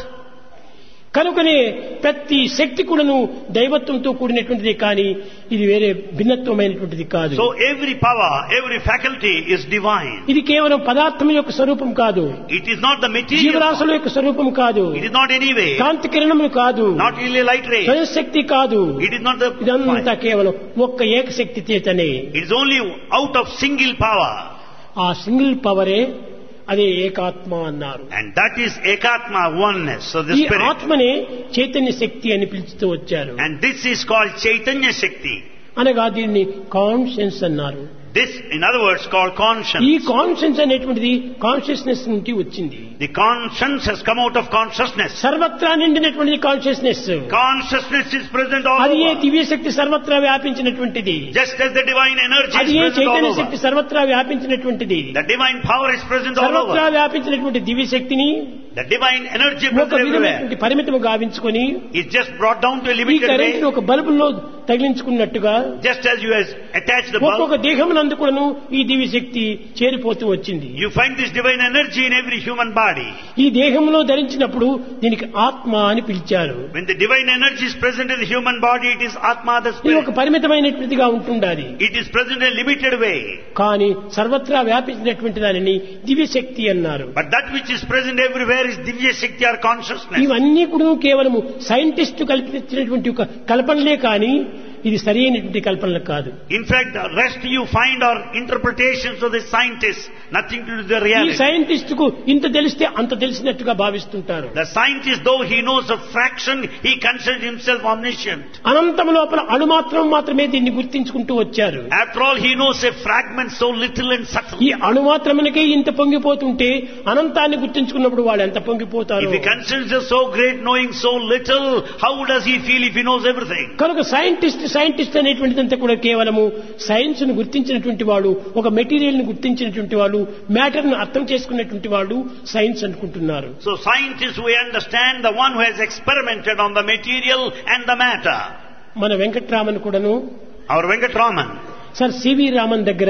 కనుకనే ప్రతి శక్తి కూడాను దైవత్వంతో కూడినటువంటిది కానీ ఇది వేరే భిన్నత్వమైనటువంటిది కాదు. So every power, every faculty is divine. ఇది కేవలం పదార్థం యొక్క స్వరూపం కాదు. It is not the material. జీవరాశుల యొక్క స్వరూపం కాదు. It is not any way. కాంతి కిరణములు కాదు. Not really light ray. స్వయశక్తి కాదు. It is not the. ఇదంతా కేవలం ఒక్క ఏకశక్తి చేతనే. It is only out of single power. ఆ సింగిల్ పవరే అదే ఏకాత్మ అన్నారు. And that is ekatma, oneness. So the ఈ spirit. ఆత్మనే చైతన్య శక్తి అని పిలుస్తూ వచ్చారు. And this is called Chaitanya Shakti. అనగా దీన్ని కాన్షియన్స్ అన్నారు. This, in other words, called conscience. ఈ కాన్షియన్స్ అనేటువంటిది కాన్షియస్నెస్ నుండి వచ్చింది. The conscience has come out of consciousness. సర్వత్రా నిండినటువంటిది consciousness. Consciousness is present all అది ఏ over. దివ్య శక్తి సర్వత్రా వ్యాపించినటువంటిది. Just as the divine energy అది is A present all Chaitanya over. శక్తి సర్వత్రా వ్యాపించినటువంటిది. The divine power is present all సర్వత్రా over. వ్యాపించినటువంటి దివ్య శక్తిని The divine energy ఒక present everywhere. విధమైనటువంటి పరిమితము గావించుకొని Is just brought down to a ఈ limited కరెంట్ way. ఒక బల్బులో తగిలించుకున్నట్టుగా Just as you has attached the bulb, ఒక్కొక్క దేహమునందు కూడాను ఈ దివ్య శక్తి చేరిపోతూ వచ్చింది. you find this divine energy in every human body. ఈ దేహంలో ధరించినప్పుడు దీనికి ఆత్మ అని పిలిచారు. When the divine energy is present in the human body, it is Atma, the ఇది ఒక spirit. పరిమితమైనటువంటిదిగా ఉంటుండాలి. It is present in a limited way. కానీ సర్వత్రా వ్యాపించినటువంటి దానిని దివ్య శక్తి అన్నారు. But that which is present everywhere is Divya Shakti or consciousness. ఇవన్నీ కూడా కేవలము సైంటిస్ట్ కల్పించినటువంటి ఒక కల్పనలే కానీ ఇది సరైనటువంటి కల్పనలు కాదు. In fact, the rest you find are interpretations of the scientists, nothing to do with the ఈ reality. సైంటిస్ట్ కు ఇంత తెలిస్తే అంత తెలిసినట్టుగా భావిస్తుంటారు. The scientist, though he knows a fraction, he considers himself omniscient. అనంతం లోపల అణు మాత్రం మాత్రమే దీన్ని గుర్తించుకుంటూ వచ్చారు. After all, he knows a fragment so little and subtle. ఈ అణు మాత్రమునకే ఇంత పొంగిపోతుంటే అనంతాన్ని గుర్తించుకున్నప్పుడు వాళ్ళు ఎంత పొంగిపోతారు. If he considers himself so great, knowing so little, how does he feel if he knows everything? కనుక సైంటిస్ట్ సైంటిస్ట్ అనేటువంటిదంతా కూడా కేవలము సైన్స్ ను గుర్తించినటువంటి వాడు, ఒక మెటీరియల్ ను గుర్తించినటువంటి వాడు, మ్యాటర్ ను అర్థం చేసుకున్నటువంటి వాడు సైన్స్ అనుకుంటున్నారు. So scientists, we understand the one who has experimented on the material and the matter. మన వెంకట్రామన్ కూడాను Our Venkatraman, sir C V Raman దగ్గర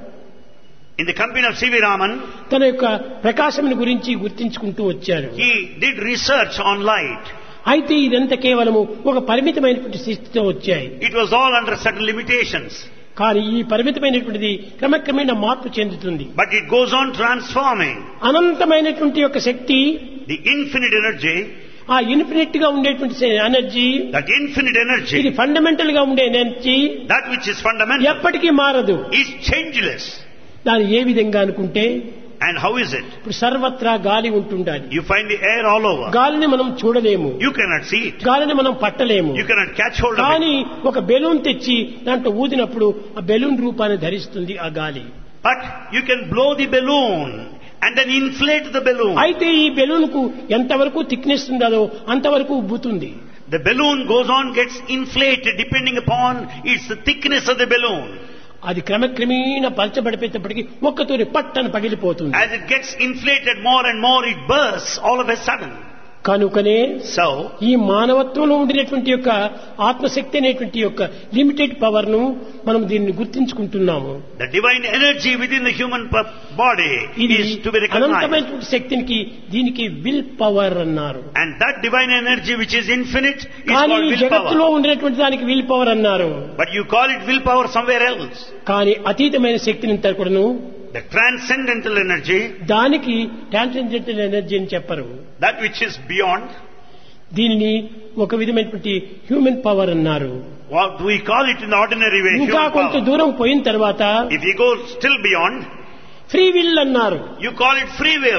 in the company of C V Raman, తన యొక్క ప్రకాశమును గురించి గుర్తించుకుంటూ వచ్చారు. he did research on light. అయితే ఇదంతా కేవలము ఒక పరిమితమైనటువంటి స్థితితో వచ్చాయి. It was all under certain limitations. కానీ ఈ పరిమితమైనటువంటిది క్రమక్రమేణా మార్పు చెందుతుంది. But it goes on transforming. అనంతమైనటువంటి యొక్క శక్తి, The infinite energy, ఆ ఇన్ఫినిట్ గా ఉండేటువంటి ఎనర్జీ, that infinite ఇది energy, ఫండమెంటల్ గా ఉండే energy that which is fundamental, ఎప్పటికీ మారదు. is changeless. దాని ఏ విధంగా అనుకుంటే And how is it? ఇప్పుడు సర్వత్రా గాలి ఉంటుండాలి. You find the air all over. గాలిని మనం చూడలేము, You cannot see it. గాలిని మనం పట్టలేము. You cannot catch hold of it. కానీ ఒక బెలూన్ తెచ్చి దాంట్లో ఊదినప్పుడు ఆ బెలూన్ రూపాన్ని ధరిస్తుంది ఆ గాలి. But you can blow the balloon and then inflate the balloon. అయితే ఈ బెలూన్ కు ఎంతవరకు థిక్నెస్ ఉందో అంతవరకు ఉబ్బుతుంది. The balloon goes on, gets inflated depending upon its the thickness of the balloon. అది క్రమక్రమేణా పలచబడిపోయేటప్పటికి ఒక్కతోని పట్టని పగిలిపోతుంది. As it gets inflated more and more, it bursts all of a sudden. కనుకనే So, ఈ మానవత్వంలో ఉండినటువంటి యొక్క ఆత్మశక్తి అనేటువంటి యొక్క లిమిటెడ్ పవర్ ను మనం దీన్ని గుర్తించుకుంటున్నాము. the divine energy within the human p- body ఇది is to be recognized. అనంతమైనటువంటి శక్తికి దీనికి విల్ పవర్ అన్నారు. And that divine energy which is infinite is కానీ called ఈ willpower. జగత్తులో ఉండినటువంటి దానికి విల్ పవర్ అన్నారు. But you call it willpower somewhere else. కానీ అతీతమైన శక్తిని అంతా కూడాను The transcendental energy, దానికి ట్రాన్సెండెంటల్ ఎనర్జీ అని చెప్పరు. that which is beyond, దీనిని ఒక విధమైనటువంటి హ్యూమన్ పవర్ అన్నారు. what we call it in the ordinary way, ఇంకా human కొంత power. దూరం పోయిన తర్వాత If you go still beyond, free will అన్నారు. you call it free will.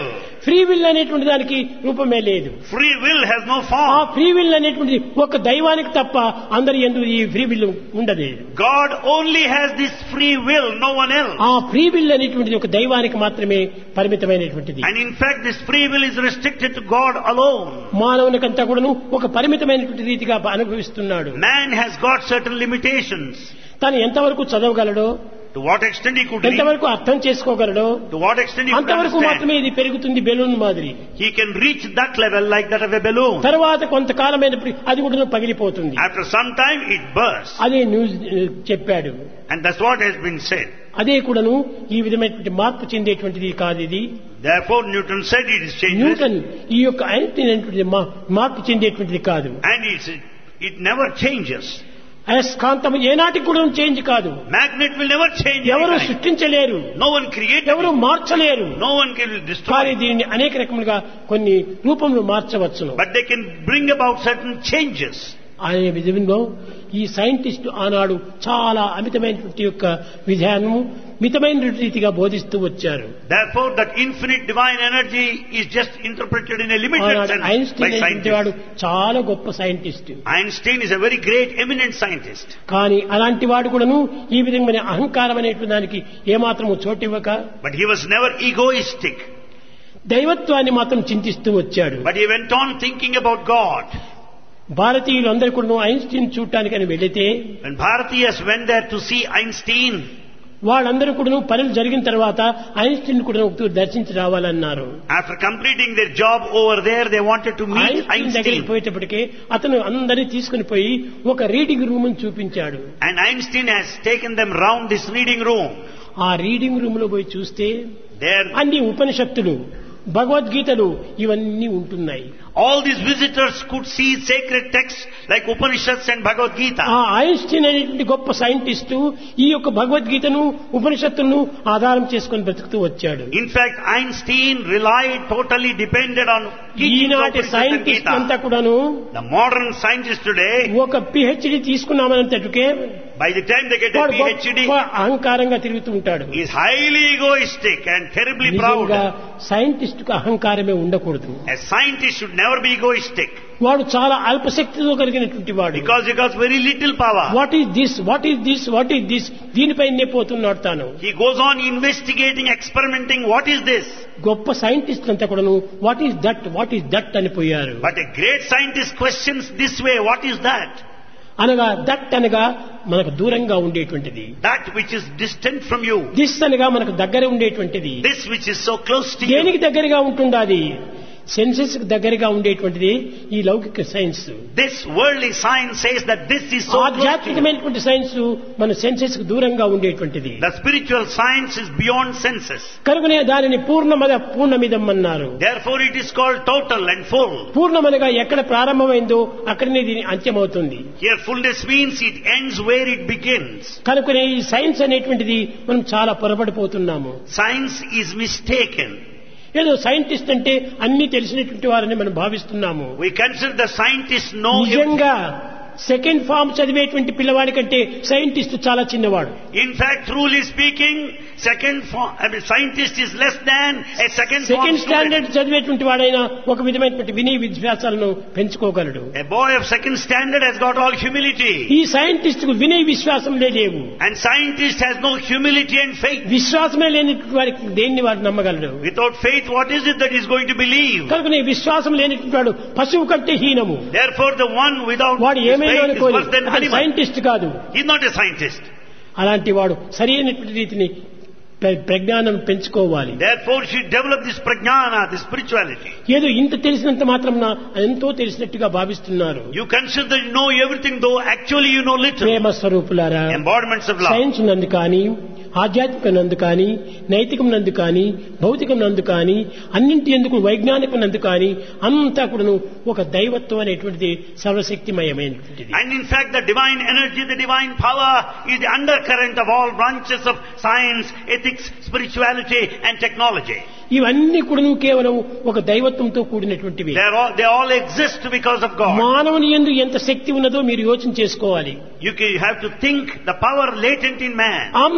Free will అనేటువంటి దానికి రూపమే లేదు. Free will has no ఆ form. ఫ్రీ విల్ అనేటువంటిది ఒక దైవానికి తప్ప అందరి యందు ఈ ఫ్రీ విల్ ఉండదు. God only has this free will, no one else. ఆ ఫ్రీ విల్ అనేటువంటిది ఒక దైవానికి మాత్రమే పరిమితమైనటువంటిది. And in fact, this free will is restricted to God alone. మానవునికంతా కూడాను ఒక పరిమితమైనటువంటి రీతిగా అనుభవిస్తున్నాడు. Man has got certain limitations. తను ఎంతవరకు చదవగలడో, To what extent he could read, ఎంతవరకు అర్థం చేసుకోగలడో to what extent he could అంతవరకు మాత్రమే understand. ఇది పెరుగుతుంది బెలూన్ మాదిరి. He can reach that level like that of a balloon. తర్వాత కొంతకాలమైనప్పుడు అది కూడా పగిలిపోతుంది. After some time, it bursts. అదే న్యూస్ చెప్పాడు. And that's what has been said. అదే కూడాను ఈ విధమైనటువంటి మార్పు చెందేటువంటిది కాదు ఇది. Therefore, Newton said it is changeless. Newton ఈ యొక్క ఐన్స్టీన్ అనేటువంటిది మా- మార్పు చెందేటువంటిది కాదు. And it's, it never changes. అయస్కాంతం ఏనాటికి కూడా చేంజ్ కాదు. Magnet will never change. ఎవరు anytime. సృష్టించలేరు, No one created ఎవరు it. మార్చలేరు. No one can కానీ destroy it. దీనిని అనేక రకములుగా కొన్ని రూపంలో మార్చవచ్చును. But they can bring about certain changes. అనే విధంలో ఈ సైంటిస్ట్ ఆనాడు చాలా అమితమైనటువంటి యొక్క విధానము మితమైన రీతిగా బోధిస్తూ వచ్చారు. Therefore, that infinite divine energy is just interpreted in a limited ఆనాడు sense by ఐన్స్టీన్ అనేటువంటి వాడు scientists. చాలా గొప్ప scientist. Einstein is a very great, eminent scientist. కానీ అలాంటి వాడు కూడాను ఈ విధమైన అహంకారం అనేటువంటి దానికి ఏమాత్రము చోటివ్వక But he was never egoistic. దైవత్వాన్ని మాత్రం చింతిస్తూ వచ్చాడు. But he went on thinking about God. భారతీయులు అందరూ కూడా ఐన్స్టీన్ చూడటానికి అని వెళితే When Bharatiyas went there to see Einstein, వాళ్ళందరూ కూడా పనులు జరిగిన తర్వాత ఐన్స్టీన్ కూడా ఒకటి దర్శించి రావాలన్నారు. after completing their job over there, they wanted to meet Einstein దగ్గరికి Einstein. పోయేటప్పటికే అతను అందరినీ తీసుకుని పోయి ఒక రీడింగ్ రూమ్ చూపించాడు. And Einstein has taken them round this reading room. ఆ రీడింగ్ రూమ్ లో పోయి చూస్తే There, అన్ని ఉపనిషత్తులు, భగవద్గీతలు ఇవన్నీ ఉంటున్నాయి. all these visitors could see sacred texts like Upanishads and Bhagavad Gita. ఆ ఐన్స్టీన్ అనేటువంటి గొప్ప సైంటిస్టు ఈ యొక్క భగవద్గీతను ఉపనిషత్తులను ఆధారం చేసుకుని బ్రతుకుతూ వచ్చాడు. In fact, Einstein relied, totally depended on teaching of ఈనాటి Upanishads and సైంటిస్ట్ అంతా Gita. కూడాను The modern scientists today, ఒక పిహెచ్డి తీసుకున్నామనంతటికే by the time they get a వాడు PhD, గొప్ప అహంకారంగా తిరుగుతూ ఉంటాడు. is highly egoistic and terribly నిజంగా proud. సైంటిస్ట్ కు అహంకారమే ఉండకూడదు. A scientist should never be egoistic వాడు చాలా అల్పశక్తితో కలిగినటువంటి వాడు. because he got very little power. What is this, what is this, what is this, దీనిపైనే పోతున్నాడు తాను. He goes on investigating, experimenting. What is this? గొప్ప సైంటిస్ట్ అంతా కూడాను what is that, what is that అని పోయారు. But a great scientist questions this way, what is that? అనగా దట్ అనగా మనకు దూరంగా ఉండేటువంటిది, That which is distant from you. This అనగా మనకు దగ్గర ఉండేటువంటిది. This which is so close to you. దేనికి దగ్గరగా ఉంటుండాది? సెన్సెస్ కు దగ్గరగా ఉండేటువంటిది ఈ లౌకిక science. This worldly science says that this is so close to you. ఆధ్యాత్మికమైనటువంటి సైన్స్ మన సెన్సెస్ కు దూరంగా ఉండేటువంటిది. The spiritual science is beyond senses. కనుకనే దానిని పూర్ణమద పూర్ణమిదం అన్నారు. Therefore it is called total and full. పూర్ణమనగా ఎక్కడ ప్రారంభమైందో అక్కడనే దీని అంత్యమవుతుంది. Here fullness means it ends where it begins. కనుకనే ఈ సైన్స్ అనేటువంటిది మనం చాలా పొరపడిపోతున్నాము. Science is mistaken. ఏదో సైంటిస్ట్ అంటే అన్ని తెలిసినటువంటి వారని మనం భావిస్తున్నాము. We consider the scientists know everything. నిజంగా సెకండ్ ఫార్మ్ చదివేటువంటి పిల్లవాడి కంటే సైంటిస్ట్ చాలా చిన్నవాడు. In fact, truly speaking, second form, I mean, scientist is less than a second form second student. Standard చదివేటువంటి వాడైనా ఒక విధమైనటువంటి వినయ విశ్వాసాలను పెంచుకోగలడు. A boy of second standard has got all humility. ఈ సైంటిస్ట్ కు వినయ విశ్వాసంలే లేవు. And scientist has no humility and faith. విశ్వాసమే లేనటువంటి వారికి దేన్ని వాడు నమ్మగలడు? Without faith, what is it that he is going to believe? కనుక నీ విశ్వాసం లేనటువంటి వాడు పశువు కంటే హీనము. Therefore, the one without వాడు his ఏమైనా faith is అనుకోని worse than animal. సైంటిస్ట్ కాదు. He is not a scientist. అలాంటి వాడు సరి అయినటువంటి రీతిని ప్ర- ప్రజ్ఞానం పెంచుకోవాలి. Therefore, she develop this prajnana, this spirituality. ఏదో ఇంత తెలిసినంత మాత్రం ఎంతో తెలిసినట్టుగా భావిస్తున్నారు. You consider that you know everything, though actually you know little. ప్రేమ స్వరూపులారా, Embodiments of love. సైన్స్ నందు కానీ, ఆధ్యాత్మిక నందు కానీ, నైతికం నందు కానీ, భౌతికం నందు కానీ, అన్నింటి ఎందుకు వైజ్ఞానికం నందు కానీ అంతా కూడాను ఒక దైవత్వం అనేటువంటిది సర్వశక్తిమయమైనటువంటిది. And in fact, the divine energy, the divine power is the undercurrent of all branches of science, ethics, spirituality and technology. ఇవన్నీ కూడాను కేవలం ఒక దైవత్వంతో కూడినటువంటివి. They are all, they all exist because of God. మానవుని యందు ఎంత శక్తి ఉన్నదో మీరు యోచన చేసుకోవాలి. You can- you have to think the power latent in man. ఆమ్లం అనేటువంటి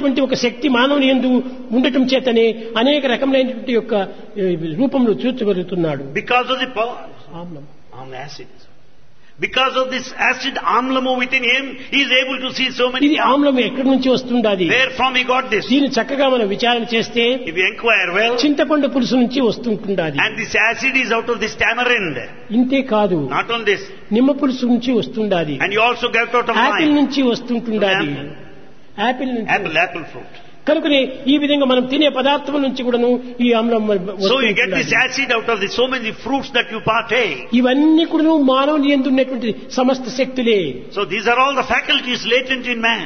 అనేటువంటి ఒక శక్తి మానవుని యందు ఉండటం చేతనే అనేక రకమైనటువంటి యొక్క ఏ, రూపంలో చూచగలుగుతున్నాడు. Because of the power, ఆమ్లం. amla acid. Because of this acid amlamu within him, he is able to see so many ఇది thoughts. ఆమ్లం ఎక్కడి నుంచి వస్తుండాది? Where from he got this? దీన్ని చక్కగా మనం విచారణ చేస్తే If you inquire well, చింతపండు పులుసు నుంచి వస్తుంటుండాది. and this acid is out of this tamarind. ఇంతే కాదు, Not on this. నిమ్మ పులుసు నుంచి వస్తుండాది, And you also get out of apple lime. నుంచి వస్తుంటుండాది, యాపిల్ నుంచి. Apple, apple fruit. కనుకనే ఈ విధంగా మనం తినే పదార్థం నుంచి కూడాను ఈ ఆమ్లం మరి So you get వస్తుంటుండాది. this acid out of the so many fruits that you partake. ఇవన్నీ కూడాను మానవుని యందు ఉన్నటువంటి సమస్త శక్తులే. So these are all the faculties latent in man.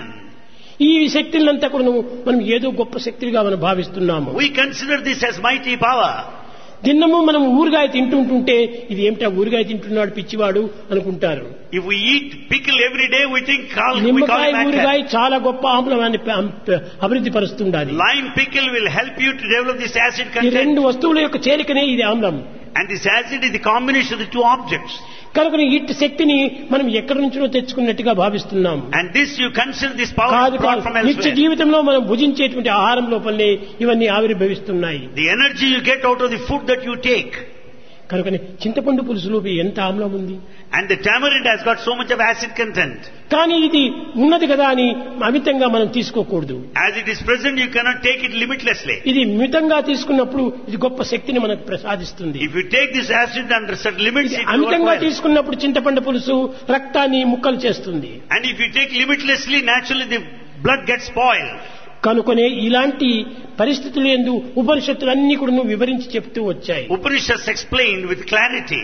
ఈ శక్తులంతా కూడాను మనం ఏదో గొప్ప శక్తులుగా మనం భావిస్తున్నాము. We consider this as mighty power. దిన్నము మనం ఊరగాయ తింటుంటుంటే ఇది ఏమిటా ఊరగాయ తింటున్నాడు పిచ్చివాడు అనుకుంటారు. If we eat pickle every day, we think call, we call నిమ్మకాయ it ఊరగాయ madness. చాలా గొప్ప ఆమ్లాన్ని ప- ప- అభివృద్ధి పరుస్తుండాలి. Lime pickle will help you to develop this acid ఈ content. రెండు వస్తువుల యొక్క చేరికనే ఇది ఆమ్లం. And this acid is the combination of the two objects. కనుక ఇట్టి శక్తిని మనం ఎక్కడి నుంచో తెచ్చుకున్నట్టుగా భావిస్తున్నాము. And this you consider this power కాదు brought కాదు, from నిత్య elsewhere. జీవితంలో మనం భుజించేటువంటి ఆహారం లోపలనే ఇవన్నీ ఆవిర్భవిస్తున్నాయి. The energy you get out of the food that you take. కనుక చింతపండు పులుసులో ఎంత ఆమ్లం ఉంది, And the tamarind has got so much of acid content. కానీ ఇది ఉన్నది కదా అని అమితంగా మనం తీసుకోకూడదు. As it is present, you cannot take it limitlessly. ఇది మితంగా తీసుకున్నప్పుడు ఇది గొప్ప శక్తిని మనకు ప్రసాదిస్తుంది. If you take this acid under certain limits, ఇది it will work అమితంగా well. తీసుకున్నప్పుడు చింతపండు పులుసు రక్తాన్ని ముక్కలు చేస్తుంది. And if you take limitlessly, naturally the blood gets spoiled. కనుకనే ఇలాంటి పరిస్థితులు యందు ఉపనిషత్తులు అన్ని కూడా వివరించి చెప్తూ వచ్చాయి. Upanishads explained with clarity.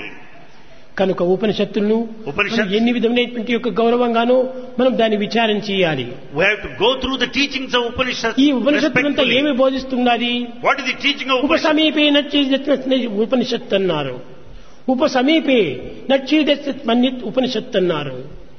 కనుక ఉపనిషత్తులను ఉపనిషత్ మనం ఎన్ని విధమైనటువంటి యొక్క గౌరవంగానో మనం దాన్ని విచారణ చేయాలి. We have to go through the teachings of Upanishads ఈ ఉపనిషత్తులంతా respectfully. ఏమి బోధిస్తున్నది? What is the teaching of Upanishads? ఉపసమీపే నచ్చి ఉపనిషత్తు అన్నారు. ఉపసమీపే నచ్చి మన్యత్ ఉపనిషత్తు అన్నారు.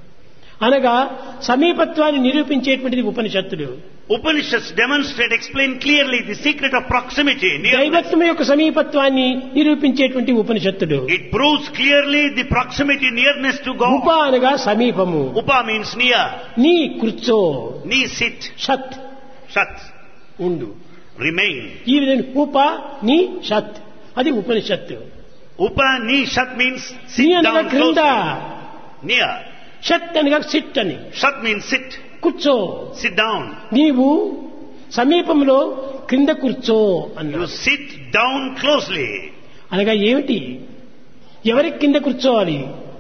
అనగా సమీపత్వాన్ని నిరూపించేటువంటిది ఉపనిషత్తులు. Upanishads demonstrate, explain clearly the secret of proximity. nearness. దైవత్వం యొక్క సమీపత్వాన్ని నిరూపించేటువంటి ఉపనిషత్తులు. It proves clearly the proximity, nearness to ఉప God. అనగా సమీపము. Upa means near. నీ కూర్చో, Ni sit. షత్ Shat. ఉండు. Remain. ఈ విధంగా ఉప నీ షత్ అది ఉపనిషత్తు. Upa ni shat means నీ sit అనగా down క్రింద, closely. Near. షత్ అనగా సిట్ అని. Shat means sit. కూర్చో. Sit down. నీవు సమీపంలో క్రింద కూర్చో You అన్నా. sit down closely. అనగా ఏమిటి? ఎవరికి కింద కూర్చోవాలి?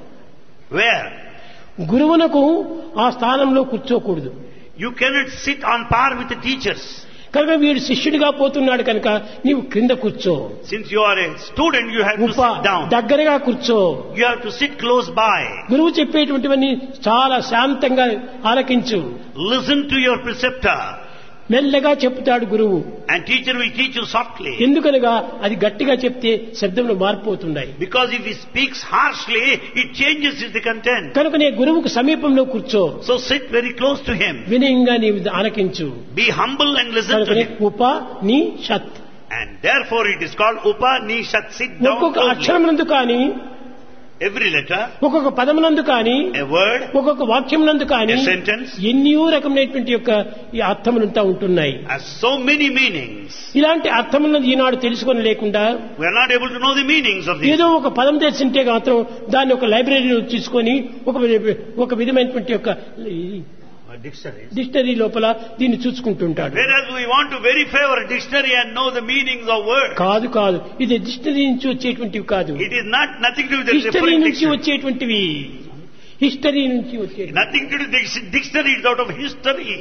Where? గురువునకు ఆ స్థానంలో కూర్చోకూడదు. You cannot sit on par with the teachers. కనుక వీడు శిష్యుడిగా పోతున్నాడు కనుక నీవు క్రింద కూర్చో. Since you are a student, you have to ఉప sit down. దగ్గరగా కూర్చో. You have to sit close by. గురువు చెప్పేటువంటివన్నీ చాలా శాంతంగా ఆలకించు. Listen to your preceptor. మెల్లగా చెప్తాడు గురువు. And teacher will teach you softly. ఎందుకనగా అది గట్టిగా చెప్తే శబ్దంలో మారిపోతున్నాయి. Because if he speaks harshly, it changes the content. కనుక నీ గురువుకు సమీపంలో కూర్చో. So sit very close to him. వినయంగా నీవు ఆలకించు. Be humble and listen to కనుకనే him. ఉప నీ షత్. And therefore it is called Upa Nishat. Sit down ఒక్కొక్క closely. అక్షరమునందు కానీ, Every letter, ఒక్కొక్క పదమునందు కానీ, a word, ఒక్కొక్క వాక్యమునందు కానీ a sentence ఎన్నో రకమైనటువంటి యొక్క ఈ అర్థములంతా ఉంటున్నాయి. has so many meanings. ఇలాంటి అర్థములను ఈనాడు తెలుసుకొని లేకుండా We are not able to know the meanings of these. ఏదో ఒక పదం తెలిసింటే మాత్రం దాన్ని ఒక లైబ్రరీలో తీసుకొని ఒక ఒక విధమైనటువంటి యొక్క Dictionaries. డిక్షనరీ లోపల దీన్ని చూసుకుంటుంటాడు. Whereas we want to verify our dictionary and know the meanings of words. కాదు కాదు, ఇది డిక్షనరీ నుంచి వచ్చేటువంటివి కాదు. It is not nothing to do with the history different నుంచి dictionary. వచ్చేటువంటివి. హిస్టరీ నుంచి వచ్చే Nothing to do with the dictionary. It is out of history.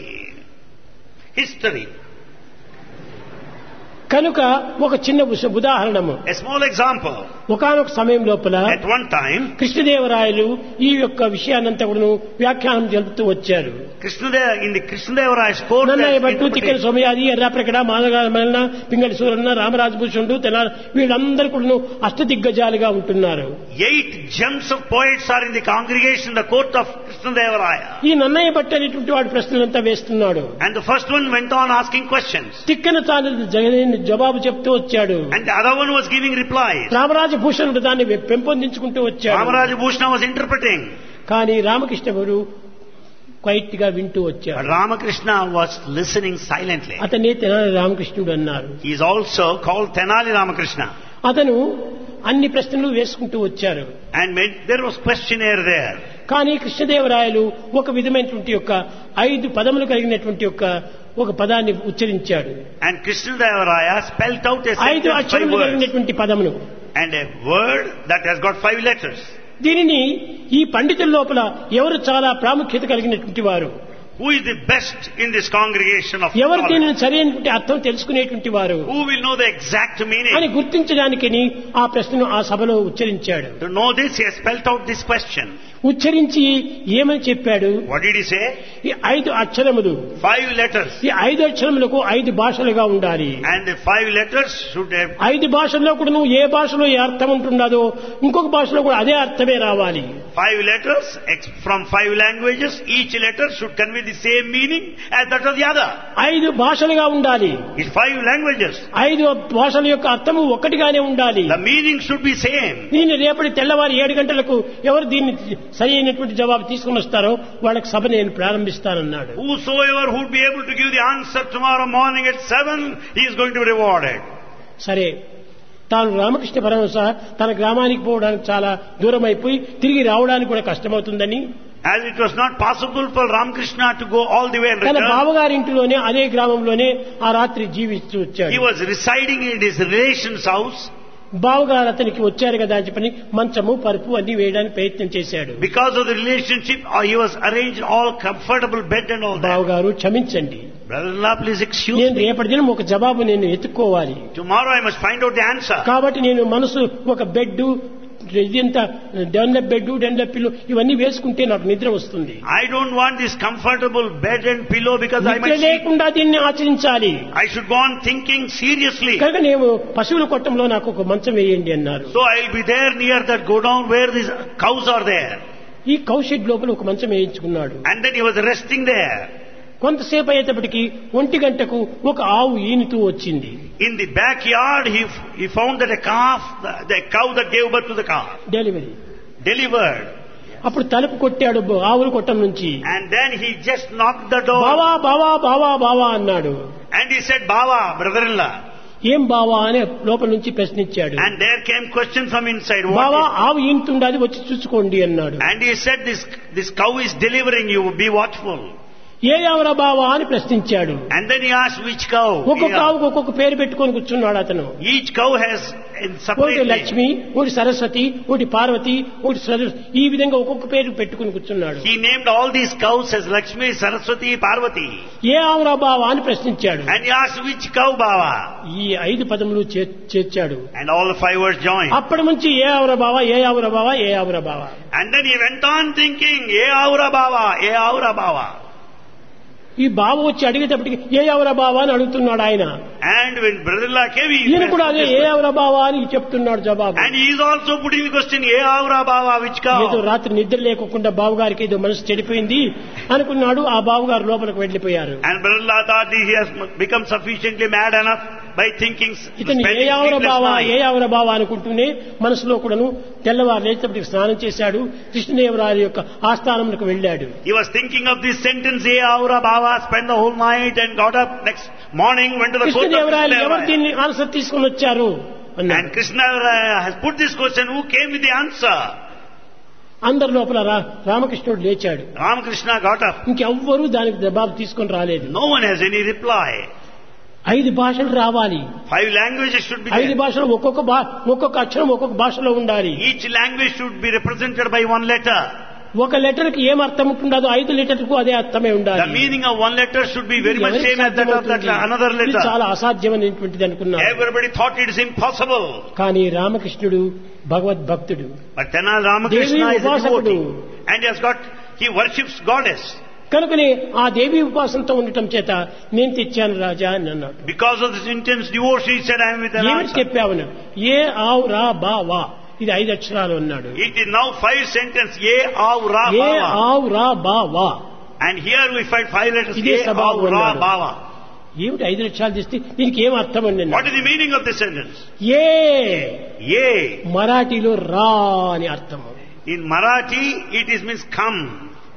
History. కనుక ఒక చిన్న ఉస- ఉదాహరణము. A small example. ఒకానొక సమయం లోపల At one time, కృష్ణదేవరాయలు ఈ యొక్క విషయాన్నంతా కూడా వ్యాఖ్యానం జరుపుతూ వచ్చారు. Krishnadeva, in the Krishnadevaraya's court, Nannaya there's Bhattu, తిక్కల interpretation. సోమయాది, ఎర్రాప్రకట, మానగామలన, Pingali Suranna, రామరాజభూషణుడు, Tenali వీళ్ళందరూ కూడా అష్టదిగ్గజాలుగా ఉంటున్నారు. Eight gems of poets are in the congregation in the court of Krishnadevaraya. ఈ నన్నయ్య భట్టు అనేటువంటి వాడు ప్రశ్నలంతా వేస్తున్నాడు. And the first one went on asking questions. Tikkana తాను జగన్ జవాబు చెప్తూ వచ్చాడు. And the other one was giving replies. రామరాజభూషణుడు దాన్ని పెంపొందించుకుంటూ వచ్చాడు. Ramaraja Bhushana was interpreting. కానీ రామకృష్ణ గారు క్వైట్ గా వింటూ But వచ్చాడు. Ramakrishna was listening silently. అతనే తెనాలి రామకృష్ణుడు అన్నారు. He is also called Tenali Ramakrishna. అతను అన్ని ప్రశ్నలు వేసుకుంటూ వచ్చారు. And made, there was questionnaire there. కానీ కృష్ణదేవరాయలు ఒక విధమైనటువంటి యొక్క ఐదు పదములు కలిగినటువంటి యొక్క ఒక పదాన్ని ఉచ్చరించాడు. And Krishnadevaraya spelt out a ఐదు sentence, five అక్షరములు words. కలిగినటువంటి పదమును. And a word that has got five letters. దీనిని ఈ పండితుల లోపల ఎవరు చాలా ప్రాముఖ్యత కలిగినటువంటి వారు, Who is the best in this congregation of ఎవరు knowledge? దీనిని సరైనటువంటి అర్థం తెలుసుకునేటువంటి వారు Who will know the exact అని meaning? గుర్తించడానికి ఆ ప్రశ్నను ఆ సభలో ఉచ్చరించాడు. To know this, he has spelt out this question. ఉచ్చరించి ఏమని చెప్పాడు? What did he say? ఈ ఐదు అక్షరములు, Five letters. ఈ ఐదు అక్షరములకు ఐదు భాషలుగా ఉండాలి. And the five letters should have, ఐదు భాషల్లో కూడా నువ్వు ఏ భాషలో ఏ అర్థం ఉంటున్నదో ఇంకొక భాషలో కూడా అదే అర్థమే రావాలి. five letters ex- from five languages. Each letter should convey the same meaning as that of the other. ఐదు భాషలుగా ఉండాలి. It's five languages. ఐదు భాషల యొక్క అర్థము ఒక్కటిగానే ఉండాలి. The meaning should be same. దీన్ని రేపటి తెల్లవారు ఏడు గంటలకు ఎవరు దీన్ని సరి అయినటువంటి జవాబు తీసుకుని వస్తారో వాళ్ళకి సభ నేను ప్రారంభిస్తానన్నాడు. Whosoever would be able to give the answer tomorrow morning at seven, he is going to be rewarded. సరే, తాను రామకృష్ణ పరమహంస తన గ్రామానికి పోవడానికి చాలా దూరం అయిపోయి తిరిగి రావడానికి కూడా కష్టమవుతుందని, As it was not possible for Ramakrishna to go all the way and తన return, బావగారి ఇంటిలోనే అదే గ్రామంలోనే ఆ రాత్రి జీవిస్తూ he వచ్చాడు. was residing in his relation's house. బావగారు అతనికి వచ్చారు కదా అని చెప్పని మంచము పరుపు అన్ని వేయడానికి ప్రయత్నం చేశాడు. Because of the relationship, uh, he was arranged all comfortable bed and all that. బావగారు క్షమించండి, Brother-in-law, please excuse నేను me. రేపటి దినం ఒక జవాబు నేను ఎత్తుక్కోవాలి. Tomorrow I must find out the answer. కాబట్టి నేను మనసు ఒక బెడ్ ఇదంత డెన్లప్ బెడ్ డెన్లప్ పిల్లో ఇవన్నీ వేసుకుంటే నాకు నిద్ర వస్తుంది. I don't want this comfortable bed and pillow because I నిద్ర might sleep. లేకుండా దీన్ని ఆచరించాలి. I should go on thinking seriously. కనుక నేను పశువుల కొట్టంలో నాకు ఒక మంచం వేయండి అన్నారు. So I'll be there near that godown where these cows are there. ఈ కౌషెడ్ లోపల ఒక మంచం వేయించుకున్నాడు. And then he was resting there. కొంతసేపు అయ్యేటప్పటికి ఒంటి గంటకు ఒక ఆవు ఈనుతూ వచ్చింది. In the backyard, he, he found that a calf, the, the cow that gave birth to the calf, delivery. delivered. అప్పుడు తలుపు కొట్టాడు ఆవుల కొట్టం నుంచి. And then he just knocked the door. బావా బావా బావా బావా అన్నాడు. And he said, Baba, brother-in-law. ఏం బావా అని లోపల నుంచి ప్రశ్నించాడు. And there came question from inside. What బావా is- ఆవు ఈనుతుండాది వచ్చి చూసుకోండి అన్నాడు. And he said, this, this cow is delivering you, be watchful. ఏ ఆవురా బావా అని ప్రశ్నించాడు. And then he asked which cow. ఒక్కొక్క ఆవుకు ఒక్కొక్క పేరు పెట్టుకొని కూర్చున్నాడు అతను. Each cow has in ఒకటి separate name. లక్ష్మి, ఒకటి సరస్వతి, ఒకటి పార్వతి, ఒకటి సరస్వతి, ఈ విధంగా ఒక్కొక్క పేరు పెట్టుకుని కూర్చున్నాడు. He named all these cows as Lakshmi, Saraswati, Parvati. ఏ ఆవురా బావా అని ప్రశ్నించాడు. And he asked which cow, Baba. ఈ ఐదు పదములు చే- చేర్చాడు. And all the five words joined. అప్పటి నుంచి ఏ ఆవురా బావా, ఏ ఆవురా బావా, ఏ ఆవురా బావా. And then he went on thinking, Ye Aura Baba, Ye Aura Baba. ఈ బావ వచ్చి అడిగేటప్పటికి ఏ ఆవురా బావా అని అడుగుతున్నాడు ఆయన. And when brother-in-law came, he ఈయన కూడా pressed అదే this ఏ question. ఆవురా బావా అని చెప్తున్నాడు జవాబు. And he is also putting the question, Ye Aura Baba, which ఏదో cow? రాత్రి నిద్ర లేకుండా బావగారికి ఏదో మనసు చెడిపోయింది అనుకున్నాడు. ఆ బావగారు లోపలికి వెళ్లిపోయారు. And brother-in-law thought he has become sufficiently mad enough by thinking, ఇతను ఏ spending ఆవుర sleepless బావా ఏ night. ఆవుర బావా అనుకుంటూనే మనసులో కూడాను తెల్లవారు లేచేటప్పటికి స్నానం చేశాడు. కృష్ణదేవరాయల యొక్క ఆస్థానంలోకి వెళ్ళాడు. He was thinking of this sentence, Ye Aura Baba, spent the whole night and got up next morning, went to the court of కృష్ణదేవరాయలు ఎవరు Krishnadevaraya. దీన్ని ఆన్సర్ తీసుకుని వచ్చారు అన్నాడు. And Krishnadevaraya has put this question, who came with the answer? అందరి లోపల రా- రామకృష్ణుడు లేచాడు. Ramakrishna got up. ఇంకెవ్వరూ దానికి జవాబు తీసుకొని రాలేదు. No one has any reply. ఐదు భాషలు రావాలి. Five languages should be ఐదు there. భాషలు ఒక్కొక్క భా- ఒక్కొక్క అక్షరం ఒక్కొక్క భాషలో ఉండాలి. Each language should be represented by one letter. ఒక లెటర్ కి ఏం అర్థం ఉంటుందో ఐదు లెటర్కు అదే అర్థమే ఉండాలి. The meaning of one letter should be very much ఎవరికి same as that of that సాధ్యమవుతుంది? another ఇది letter. చాలా అసాధ్యమైనటువంటిది అనుకున్నారు. Everybody thought it is impossible. కానీ రామకృష్ణుడు భగవద్భక్తుడు. But Tenali Ramakrishna Devi is a ఉపాసకుడు. devotee. And he has got, he worships goddess. కనుకనే ఆ దేవి ఉపాసనతో ఉండటం చేత నేను తెచ్చాను రాజా అని అన్నాడు. Because of this intense devotion, he said, I am with an ఏమిటి answer. చెప్పావు? ఏ ఆవు రా బా వా, ఇది ఐదు అక్షరాలు అన్నాడు. It is now five sentences, Ye Aura A Baba. ఆవు రా బా వా. And here we find five letters, ఇదే Ye సభావు Aura అన్నాడు. Baba. ఏమిటి ఐదు అక్షరాలు తెస్తే దీనికి ఏం అర్థం అండి What అన్నాడు. is the meaning of this sentence? A Ye. మరాఠీలో రా అని అర్థం. In Marathi, it is means come.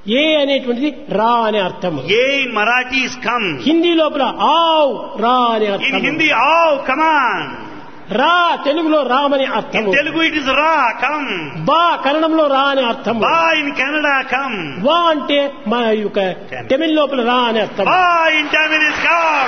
ఏ అనేటువంటిది రా అనే అర్థము. Ye in Marathi is come. Hindi లోపల ఆవ్ రా అనే In అర్థము. Hindi, oh, come on. రా తెలుగులో రామని In అర్థము. Telugu it is Ra, come. బా కన్నడంలో రా అనే అర్థము. Ba in Kannada, come. వా అంటే మన యొక్క తమిళ లోపల రా అనే అర్థం. Ba in Tamil is come.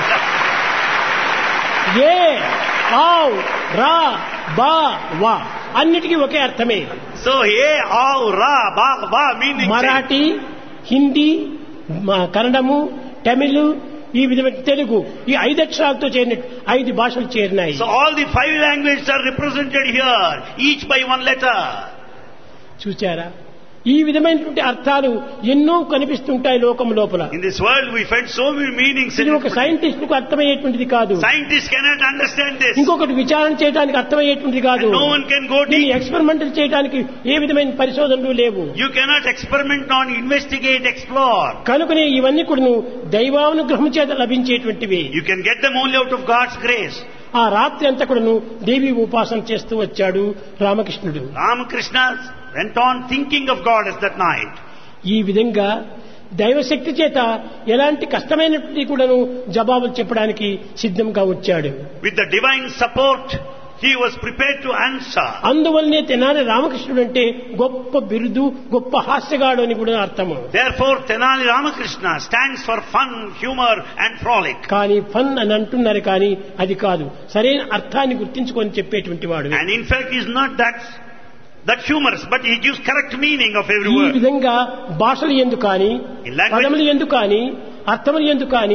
ఏ ఆవ్ రా బా వా అన్నిటికీ ఒకే అర్థమే. So, ye, oh, Ra, Ba, Ba meaning same. Marathi, Hindi, మ- కన్నడము, తమిళ్, ఈ విధమైన తెలుగు, ఈ ఐదు అక్షరాలతో చేరిన ఐదు భాషలు చేరినాయి. So all the five languages are represented here, each by one letter. చూచారా, ఈ విధమైనటువంటి అర్థాలు ఎన్నో కనిపిస్తుంటాయి లోకం లోపల. In this world we find so many meanings. ఇది ఒక సైంటిస్ట్ కు అర్థమయ్యేటువంటిది కాదు. Scientists cannot understand this. ఇంకొకటి విచారణ చేయడానికి అర్థమయ్యేటువంటిది కాదు. And no one can go దీన్ని deep. ఎక్స్పెరిమెంటల్ చేయడానికి ఏ విధమైన పరిశోధనలు లేవు. You cannot experiment on, investigate, explore. కనుకనే ఇవన్నీ కూడా దైవానుగ్రహం చేత లభించేటువంటివి. You can get them only out of God's grace. ఆ రాత్రి అంతా కూడాను దేవి ఉపాసన చేస్తూ వచ్చాడు రామకృష్ణుడు. Ramakrishna went on thinking of God as that night. ఈ విధంగా దైవశక్తి చేత ఎలాంటి కష్టమైనటువంటి కూడాను జవాబులు చెప్పడానికి సిద్ధంగా వచ్చాడు. With the divine support, he was prepared to answer. అందువల్లనే తెనాలి రామకృష్ణుడు అంటే గొప్ప బిరుదు, గొప్ప హాస్యగాడు అని కూడా అర్థము. Therefore, Tenali Ramakrishna stands for fun, humor and frolic. కానీ ఫన్ అని అంటున్నారు, కానీ అది కాదు. సరైన అర్థాన్ని గుర్తించుకొని చెప్పేటువంటి వాడు. And in fact, he's not that that humorous, but he gives correct meaning of every ఈ word. విధంగా భాషలు ఎందుకు కానీ, In language- పదములు ఎందుకు కానీ, అర్థములు ఎందుకు కానీ,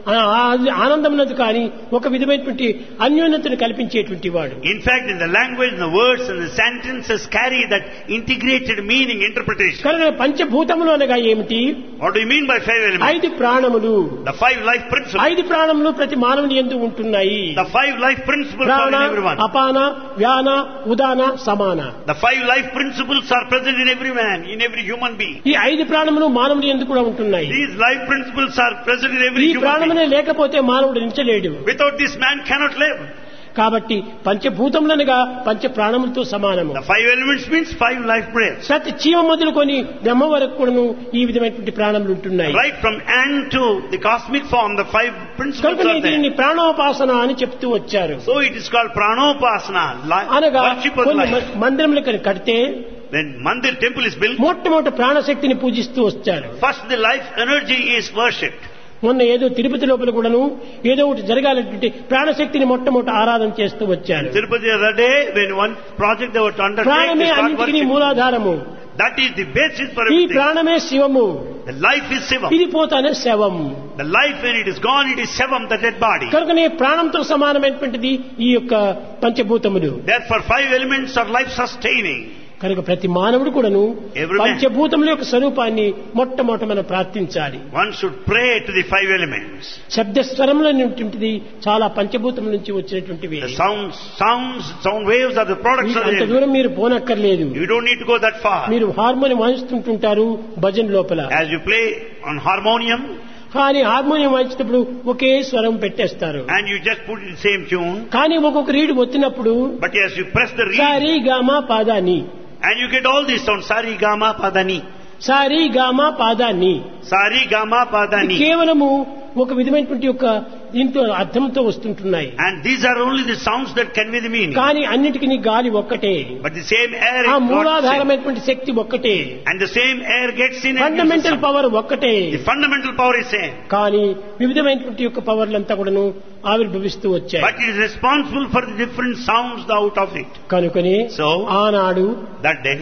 ఆనందమునందు కానీ ఒక విధమైనటువంటి అన్యోన్యతను కల్పించేటువంటి వాడు. In fact, in the language, the words and the sentences carry that integrated meaning, interpretation. కనుక పంచభూతములు అనగా ఏమిటి? What do you mean by five elements? ఐదు ప్రాణములు. The five life principles. ఐదు ప్రాణములు ప్రతి మానవుని యందు ఉంటున్నాయి. The five life principles are ప్రాణ, in everyone. అపాన, వ్యాన, ఉదాన, సమాన. The five life principles are present in every man, in every human being. ఈ ఐదు ప్రాణములు మానవుని యందు కూడా ఉంటున్నాయి. These life principles are present in ఈ every human being. ప్రాణమునే లేకపోతే మానవుడు నిలిచలేడు. Without this, man cannot live. కాబట్టి పంచభూతములనగా పంచ ప్రాణములతో సమానము. The five elements means five life breaths. సత్ జీవ మొదలుకొని బ్రహ్మ వరకు కూడాను ఈ విధమైనటువంటి ప్రాణములు ఉంటున్నాయి. Right from ant to the cosmic form, the five principles కనుక are దీన్ని there. ప్రాణోపాసన అని చెప్తూ వచ్చారు. So it is called pranopasana, li- అనగా worship of కొన్ని life. మందిరములు కడితే When Mandir temple is built, మొట్టమొదటి ప్రాణశక్తిని పూజిస్తూ వచ్చారు. first the life energy is worshipped. మొన్న ఏదో తిరుపతి లోపల కూడాను ఏదో ఒకటి జరగాలంటే ప్రాణశక్తిని మొట్టమొదటి ఆరాధన చేస్తూ వచ్చారు. Tirupati the other day, when one project they were to undertake, ప్రాణమే they start అన్నిటికీ worship. మూలాధారము. That is the basis for ఈ everything. ప్రాణమే శివము. The life is Shivam. ఇది పోతానే శవం. The life, when it is gone, it is Shivam, the dead body. కనుకనే ప్రాణంతో సమానమైనటువంటిది ఈ యొక్క పంచభూతములు. Therefore, five elements are life sustaining. కనుక ప్రతి మానవుడు కూడాను Every man. పంచభూతముల యొక్క స్వరూపాన్ని మొట్టమొదట మనం ప్రార్థించాలి. One should pray to the five elements. శబ్దస్వరములనేటువంటిది చాలా పంచభూతముల నుంచి వచ్చినటువంటివి. The sounds, sounds, sound waves are the products of the అంత elements. దూరం మీరు పోనక్కర్లేదు. You don't need to go that far. మీరు హార్మోనియం వాయిస్తుంటుంటారు భజన లోపల. As you play on harmonium, కానీ హార్మోనియం వాయించేటప్పుడు ఒకే స్వరం పెట్టేస్తారు. and you just put the same tune, కానీ ఒక్కొక్క రీడ్ వచ్చినప్పుడు but as you press the reed, సారీ గామా పాదాని, and you get all these sounds, sari, gama, padani, సారీ గామా పాదాని, sari, gama, padani. కేవలము ఒక విధమైనటువంటి యొక్క దీంతో అర్థంతో వస్తుంటున్నాయి. And these are only the sounds that convey the meaning. కానీ అన్నిటికీ గాలి ఒక్కటే. But the same air ఆ is got మూలాధారమైనటువంటి శక్తి ఒక్కటే. and the same air gets in and gives the fundamental sound. Power ఒక్కటే. The fundamental power is same. కానీ వివిధమైనటువంటి యొక్క పవర్లంతా కూడాను ఆవిర్భవిస్తూ వచ్చాయి. But it is responsible for the different sounds out of it. కనుకనే So, ఆనాడు that day,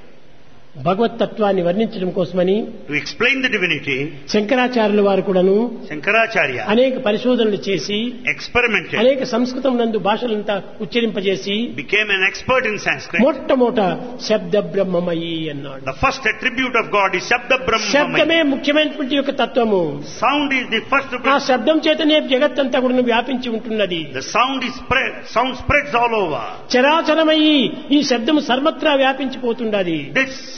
భగవత్ తత్వాన్ని వర్ణించడం కోసమని to explain the divinity, శంకరాచార్యుల వారు కూడాను Shankaracharya అనేక పరిశోధనలు చేసి experimented, అనేక సంస్కృతం నందు భాషలంతా ఉచ్చరింపజేసి became an expert in Sanskrit. మొట్టమొదట శబ్ద బ్రహ్మమయి అన్నాడు. The first attribute of God is Shabda Brahma. శబ్దమే ముఖ్యమైనటువంటి యొక్క తత్వము. Sound is the first of ఆ శబ్దం చేతనే జగత్తంతా కూడా వ్యాపించి ఉంటున్నది. The sound is spread, sound spreads all over. చరాచరమయ్యి ఈ శబ్దము సర్వత్రా వ్యాపించిపోతున్నది. This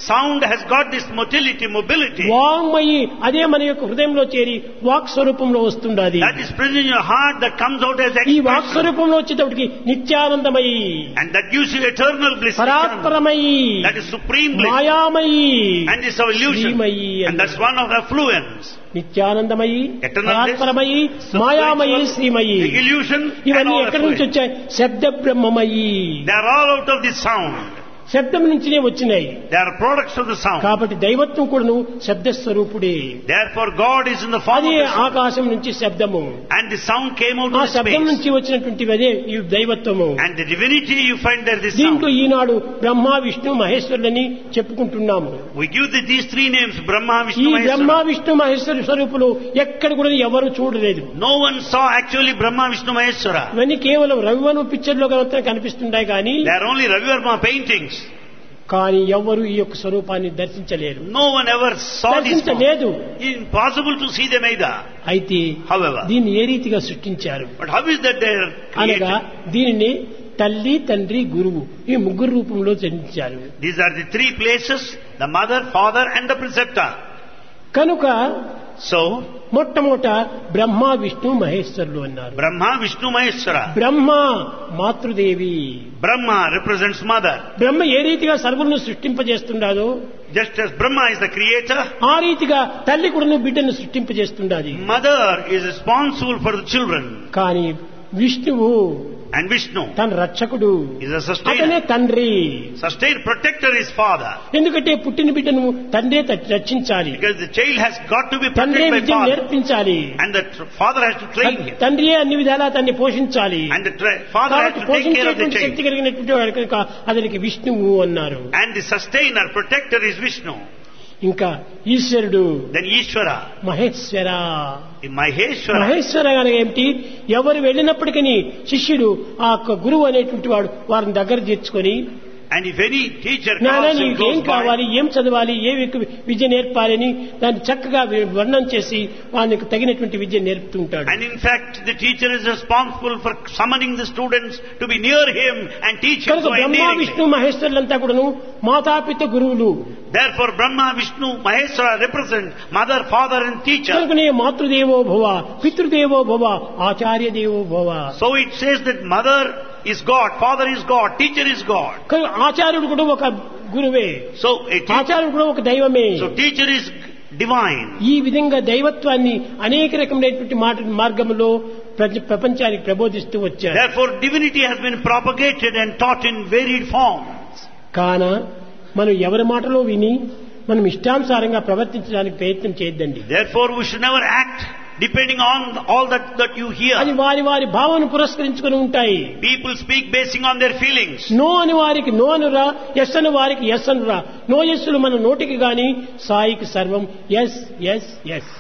sound has got this motility, mobility. వాంగ్మయి అదే మన యొక్క హృదయంలో చేరి వాక్ స్వరూపంలో వస్తుండాది. That is present in your heart, that comes out as ఈ వాక్ expression. స్వరూపంలో వచ్చేటప్పటికి నిత్యానందమయి, And that gives you eternal bliss. పరాత్పరమయి, That is supreme bliss. మాయామయి, And is of illusion. Srimayi And that's one of affluence. నిత్యానందమయి, Eternal పరాత్పరమయి, bliss, మాయామయి, spiritual, Srimayi. the illusion, and ఇవన్నీ all ఎక్కడి నుంచి affluence. వచ్చాయి? శబ్ద బ్రహ్మమయి. They are all out of this sound. శబ్దం నుంచినే వచ్చినాయి. They are products of the sound. కాబట్టి దైవత్వం కూడాను శబ్ద స్వరూపుడే. Therefore God is in the form అదే of the sound. ఆకాశం నుంచి శబ్దము. And the sound came out ఆ of the శబ్దం space. నుంచి వచ్చినటువంటివి అదే ఈ దైవత్వము. And the divinity you find there, this దీంట్లో sound. Eenadu Brahma Vishnu మహేశ్వరులని చెప్పుకుంటున్నాము. We give the, these three names, Brahma, ఈ Vishnu, బ్రహ్మ Maheshwara. విష్ణు మహేశ్వరు స్వరూపులు ఎక్కడ కూడా ఎవరు చూడలేదు. No one saw actually Brahma, Vishnu, Maheshwara. ఇవన్నీ కేవలం రవివర్మ పిక్చర్ లో మాత్రం కనిపిస్తుంటాయి కానీ They are only Ravi Verma paintings. కానీ ఎవరు ఈ యొక్క స్వరూపాన్ని దర్శించలేరు, No one ever saw this form. దర్శించలేదు. Impossible to see them either. అయితే However, దీన్ని ఏ రీతిగా సృష్టించారు but how is that they are అనగా created? దీనిని తల్లి, తండ్రి, గురువు ఈ ముగ్గురు రూపంలో జన్మించారు. These are the three places, the mother, father and the preceptor. కనుక So, మొట్టమొదట బ్రహ్మ విష్ణు మహేశ్వరులు అన్నారు. Brahma, Vishnu, Maheshwara. బ్రహ్మ మాతృదేవి. Brahma represents mother. బ్రహ్మ ఏ రీతిగా సర్వులను సృష్టింపజేస్తుండాదో Just as Brahma is the creator, ఆ రీతిగా తల్లి కూడా బిడ్డను సృష్టింపజేస్తుండాది. mother is responsible for the children. కానీ విష్ణువు And Vishnu తన రక్షకుడు, is a అతనే sustainer. తండ్రి. Sustainer, protector is father. ఎందుకంటే పుట్టిన బిడ్డను తండ్రే త- రక్షించాలి, Because the child has got to be తండ్రే protected by విద్యను father. నేర్పించాలి, And the tr- father has to train him. తండ్రియే అన్ని విధాలా తన్ని పోషించాలి. And the tra- father has కాబట్టి to take care of the పోషించేటువంటి child. శక్తి కలిగినటువంటి వాడు కనుక అతనికి విష్ణువు అన్నారు. And the sustainer, protector is Vishnu. ఇంకా ఈశ్వరుడు Then Ishvara, Maheshwara. Maheshwara. Maheshwara అనగా ఏమిటి? ఎవరు వెళ్ళినప్పటికీ శిష్యుడు ఆ యొక్క గురువు అనేటువంటి వాడు వారిని దగ్గర చేర్చుకొని, And if any teacher నాన్న comes and నీకు ఏం goes కావాలి, by, ఏం చదవాలి, ఏ విక- విద్య నేర్పాలని దాన్ని చక్కగా వర్ణన చేసి వానికి తగినటువంటి విద్య నేర్పుతూ ఉంటాడు. and in fact the teacher is responsible for summoning the students to be near him and teach him కనుక so బ్రహ్మ endearingly. విష్ణు మహేశ్వరులంతా కూడాను మాతాపిత గురువులు. Therefore Brahma, Vishnu, Maheshwara represent mother, father and teacher. కనుకనే మాతృదేవో భవ, పితృదేవో భవ, ఆచార్య దేవో భవ. So it says that mother is God, father is God, teacher is God. కనుక ఆచార్యుడు కూడా ఒక గురువే, So a te- ఆచార్యుడు కూడా ఒక దైవమే. so teacher is divine. ఈ విధంగా దైవత్వాన్ని అనేక రకమైనటువంటి మాట మార్గంలో ప్రజ- ప్రపంచానికి ప్రబోధిస్తూ వచ్చారు. Therefore divinity has been propagated and taught in varied forms. కాన మనం ఎవరి మాటలో విని మనం ఇష్టానుసారంగా ప్రవర్తించడానికి ప్రయత్నం చేయొద్దండి. Therefore we should never act depending on all that, that you అది hear. వారి వారి భావన పురస్కరించుకొని ఉంటాయి. People speak basing on their feelings. No అని వారికి నో అనురా, ఎస్ అని వారికి ఎస్ అనురా. నో ఎస్సులు మన నోటికి గాని, సాయికి సర్వం yes yes yes.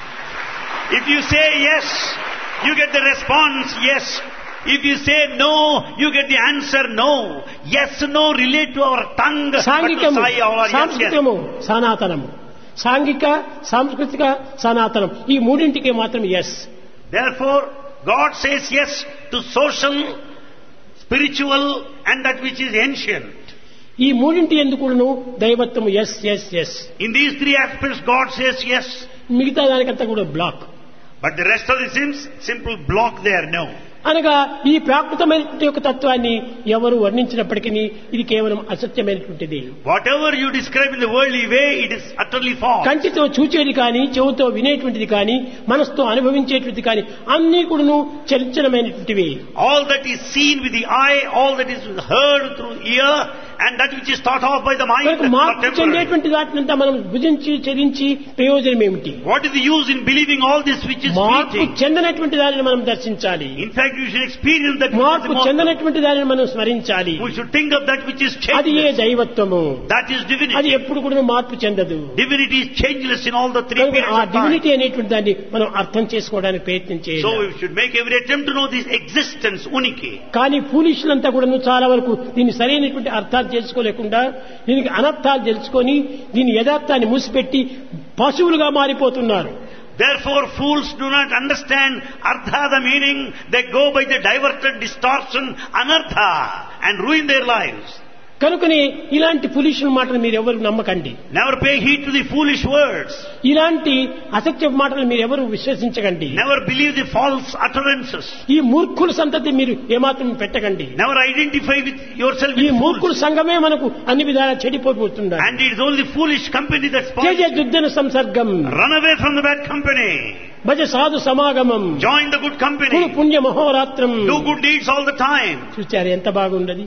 If you say yes, you get the response yes. If you say no, you get the answer no. Yes, no relate to our tongue, but to సాంఘికము, Sai our yes, yes. సాంస్కృతికము, సనాతనము. సాంఘిక, సాంస్కృతిక, సనాతనం ఈ మూడింటికి మాత్రం yes. Therefore, God says yes to social, spiritual and that which is ancient. ఈ మూడింటి ఎందుకును దైవత్వము yes yes yes. In these three aspects, God says yes. మిగతా దానికంతా కూడా block. But the rest of the sins, simple block there, no. అనగా ఈ ప్రాకృతమైనటువంటి యొక్క తత్వాన్ని ఎవరు వర్ణించినప్పటికీ ఇది కేవలం అసత్యమైనటువంటిది. Whatever you describe in the worldly way, it is utterly false. కంటితో చూచేది కానీ, చెవుతో వినేటువంటిది కానీ, మనసుతో అనుభవించేటువంటిది కానీ అన్నీ కూడాను చలించనమైనటువంటివి. All that is seen with the eye, all that is heard through ear, and that which is thought of by the mind, కనుక are మార్పు temporary. చెందేటువంటి వాటినంతా మనం భుజించి చరించి ప్రయోజనం ఏమిటి? What is the use in believing all this which is మార్పు fleeting? చెందనటువంటి దానిని మనం దర్శించాలి. In fact, you should experience that which is మార్పు immortal. చెందనటువంటి దానిని మనం స్మరించాలి. We should think of that which is అది ఏ changeless. దైవత్వము. That is అది divinity. ఎప్పుడు కూడా మార్పు చెందదు. Divinity is changeless in all the three కనుక periods ఆ of time. డివినిటీ అనేటువంటి దాన్ని మనం అర్థం చేసుకోవడానికి ప్రయత్నం So చేయాలి. we should make every attempt to know this existence, uniki. కానీ ఫూలిష్లంతా కూడా చాలా వరకు దీన్ని సరైనటువంటి అర్థాలు తెలుసుకోలేకుండా దీనికి అనర్థాలు తెలుసుకొని దీని యథార్థాన్ని మూసిపెట్టి పశువులుగా మారిపోతున్నారు. Therefore, fools do not understand artha, the meaning. They go by the diverted distortion, anartha, and ruin their lives. కనుకనే ఇలాంటి ఫులిష్ మాటలు మీరు ఎవరు నమ్మకండి. Never pay heed to the foolish words. ఇలాంటి అసత్య మాటలు మీరు ఎవరు విశ్వసించకండి. Never believe the false utterances. ఈ మూర్ఖుల సంతతి మీరు ఏమాత్రం పెట్టకండి. Never identify with yourself ఈ with మూర్ఖుల fools. సంఘమే మనకు అన్ని విధాలా చెడిపోతుండాలి. And it is only foolish company that spoils. Teja దుర్జన సంసర్గం. Run away from the bad company. భజ సాధు సమాగమం. Join the good company. కురు పుణ్య మహోరాత్రం. Do good deeds all the time. చూచారు ఎంత బాగుండది.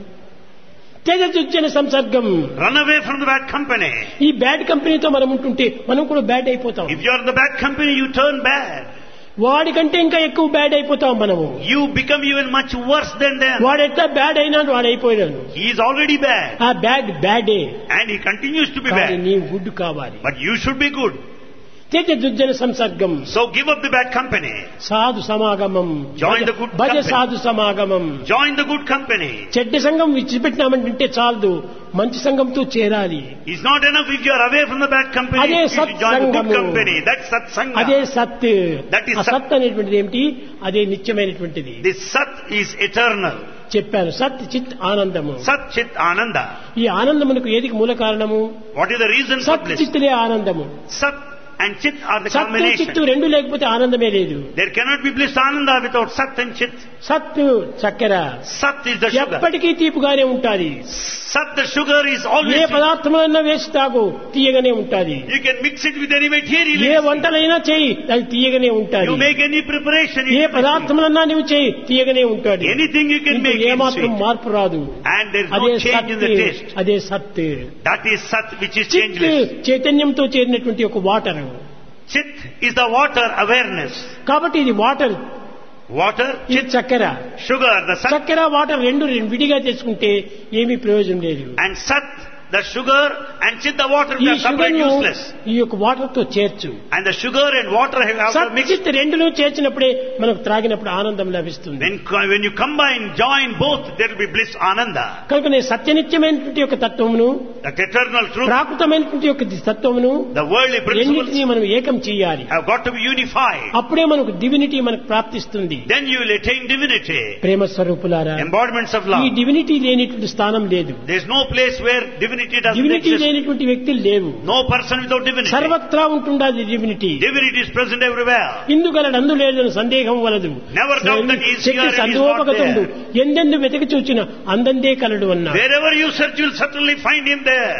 తేజ దుర్జన సంసర్గం. Run away from the bad company. ఈ బ్యాడ్ కంపెనీతో మనం ఉంటుంటే మనం కూడా బ్యాడ్ అయిపోతాం. If you are in the bad company, you turn bad. వాడికంటే ఇంకా ఎక్కువ బ్యాడ్ అయిపోతాం మనము. You become even much worse than them. వాడెట్లా బ్యాడ్ అయినాడు వాడు అయిపోయినాడు. He is already bad. ఆ బ్యాడ్ బ్యాడే. And he continues to be కానీ bad. నీ గుడ్ కావాలి. But you should be good. తేజ దుర్జన సంసర్గం. So give up the bad company. సాధు సమాగమం. Join the good Bhaja company. సాధు సమాగమం. Join the good company. చెడ్డ సంఘం విడిచిపెట్టినామంటే చాలదు, మంచి సంఘంతో చేరాలి. It's not enough if you are away from the bad company. అదే You should join the good సత్సంగము. company. That's satsanga. అదే సత్. That is ఆ సత్ అనేటువంటిది ఏమిటి? అదే నిత్యమైనటువంటిది. This sat is eternal. చెప్పాను సత్ చిత్ ఆనందము. Sat chit ananda. ఈ ఆనందమునకు ఏదికి మూల కారణము? What is the reason for సత్ bliss? చిత్తులే ఆనందము. Sat and chit are the సత్తు చిత్తు combination. రెండు లేకపోతే ఆనందమే లేదు. There cannot be bliss ananda without sat and chit. సత్తు చక్కెర Sat is the sugar. ఎప్పటికీ తీపుగానే ఉంటాది. Sat, the sugar, is A always sweet. పదార్థమైనా వేసి తాగు తీయగానే ఉంటాది. You can mix it with any material. ఏ వంటలైనా చేయి అది తీయగానే ఉంటాది. You make any preparation. A it is sweet. పదార్థములన్నా నువ్వు చేయి తీయగానే ఉంటాది. Anything you can ఇందులో make it ఏమాత్రం sweet. మార్పు రాదు. And there is అదే no change in the సత్. taste. అదే సత్. That is sat, which is చిత్ changeless. చైతన్యంతో చేరినటువంటి ఒక water. Chit is the water awareness. కాబట్టి ఇది వాటర్, Water, ఇది చక్కెర. sugar, the sat. చక్కెర వాటర్ రెండు విడిగా చేసుకుంటే ఏమీ ప్రయోజనం లేదు. And sat, the sugar, and chit, the water, ఈ they are separate, sugar useless. ఈ యొక్క వాటర్ తో చేర్చు. And the sugar and water have to సత్ mix. చిత్ రెండును చేర్చినప్పుడే మనకు త్రాగినప్పుడు ఆనందం లభిస్తుంది. When, when you combine, join both, there will be bliss ananda. కనుక నేను సత్యనిత్యమైనటువంటి యొక్క తత్వమును, That eternal truth, ప్రాకృతమైనటువంటి యొక్క తత్వమును the worldly principles రెండింటినీ మనం ఏకం చేయాలి. have got to be unified. అప్పుడే మనకు డివినిటీ మనకు ప్రాప్తిస్తుంది. Then you will attain divinity. ప్రేమ స్వరూపులారా, Embodiments of ఈ love. డివినిటీ లేనిటువంటి స్థానం లేదు. There is no place where divinity doesn't divinity exist. లేనిటువంటి వ్యక్తులు లేవు. No person without divinity. సర్వత్రా ఉంటుండాలి divinity. Divinity is present everywhere. ఇందుగలడు అందు లేదని సందేహం వలదు. Never doubt that he is here and he is not సందోపగతుండు there. ఎందెందు వెతికి చూచిన అందందే కలడు అన్నా. Wherever you search, you will certainly find him there.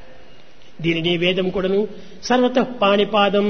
దీనిని వేదం కూడాను సర్వత పాణిపాదం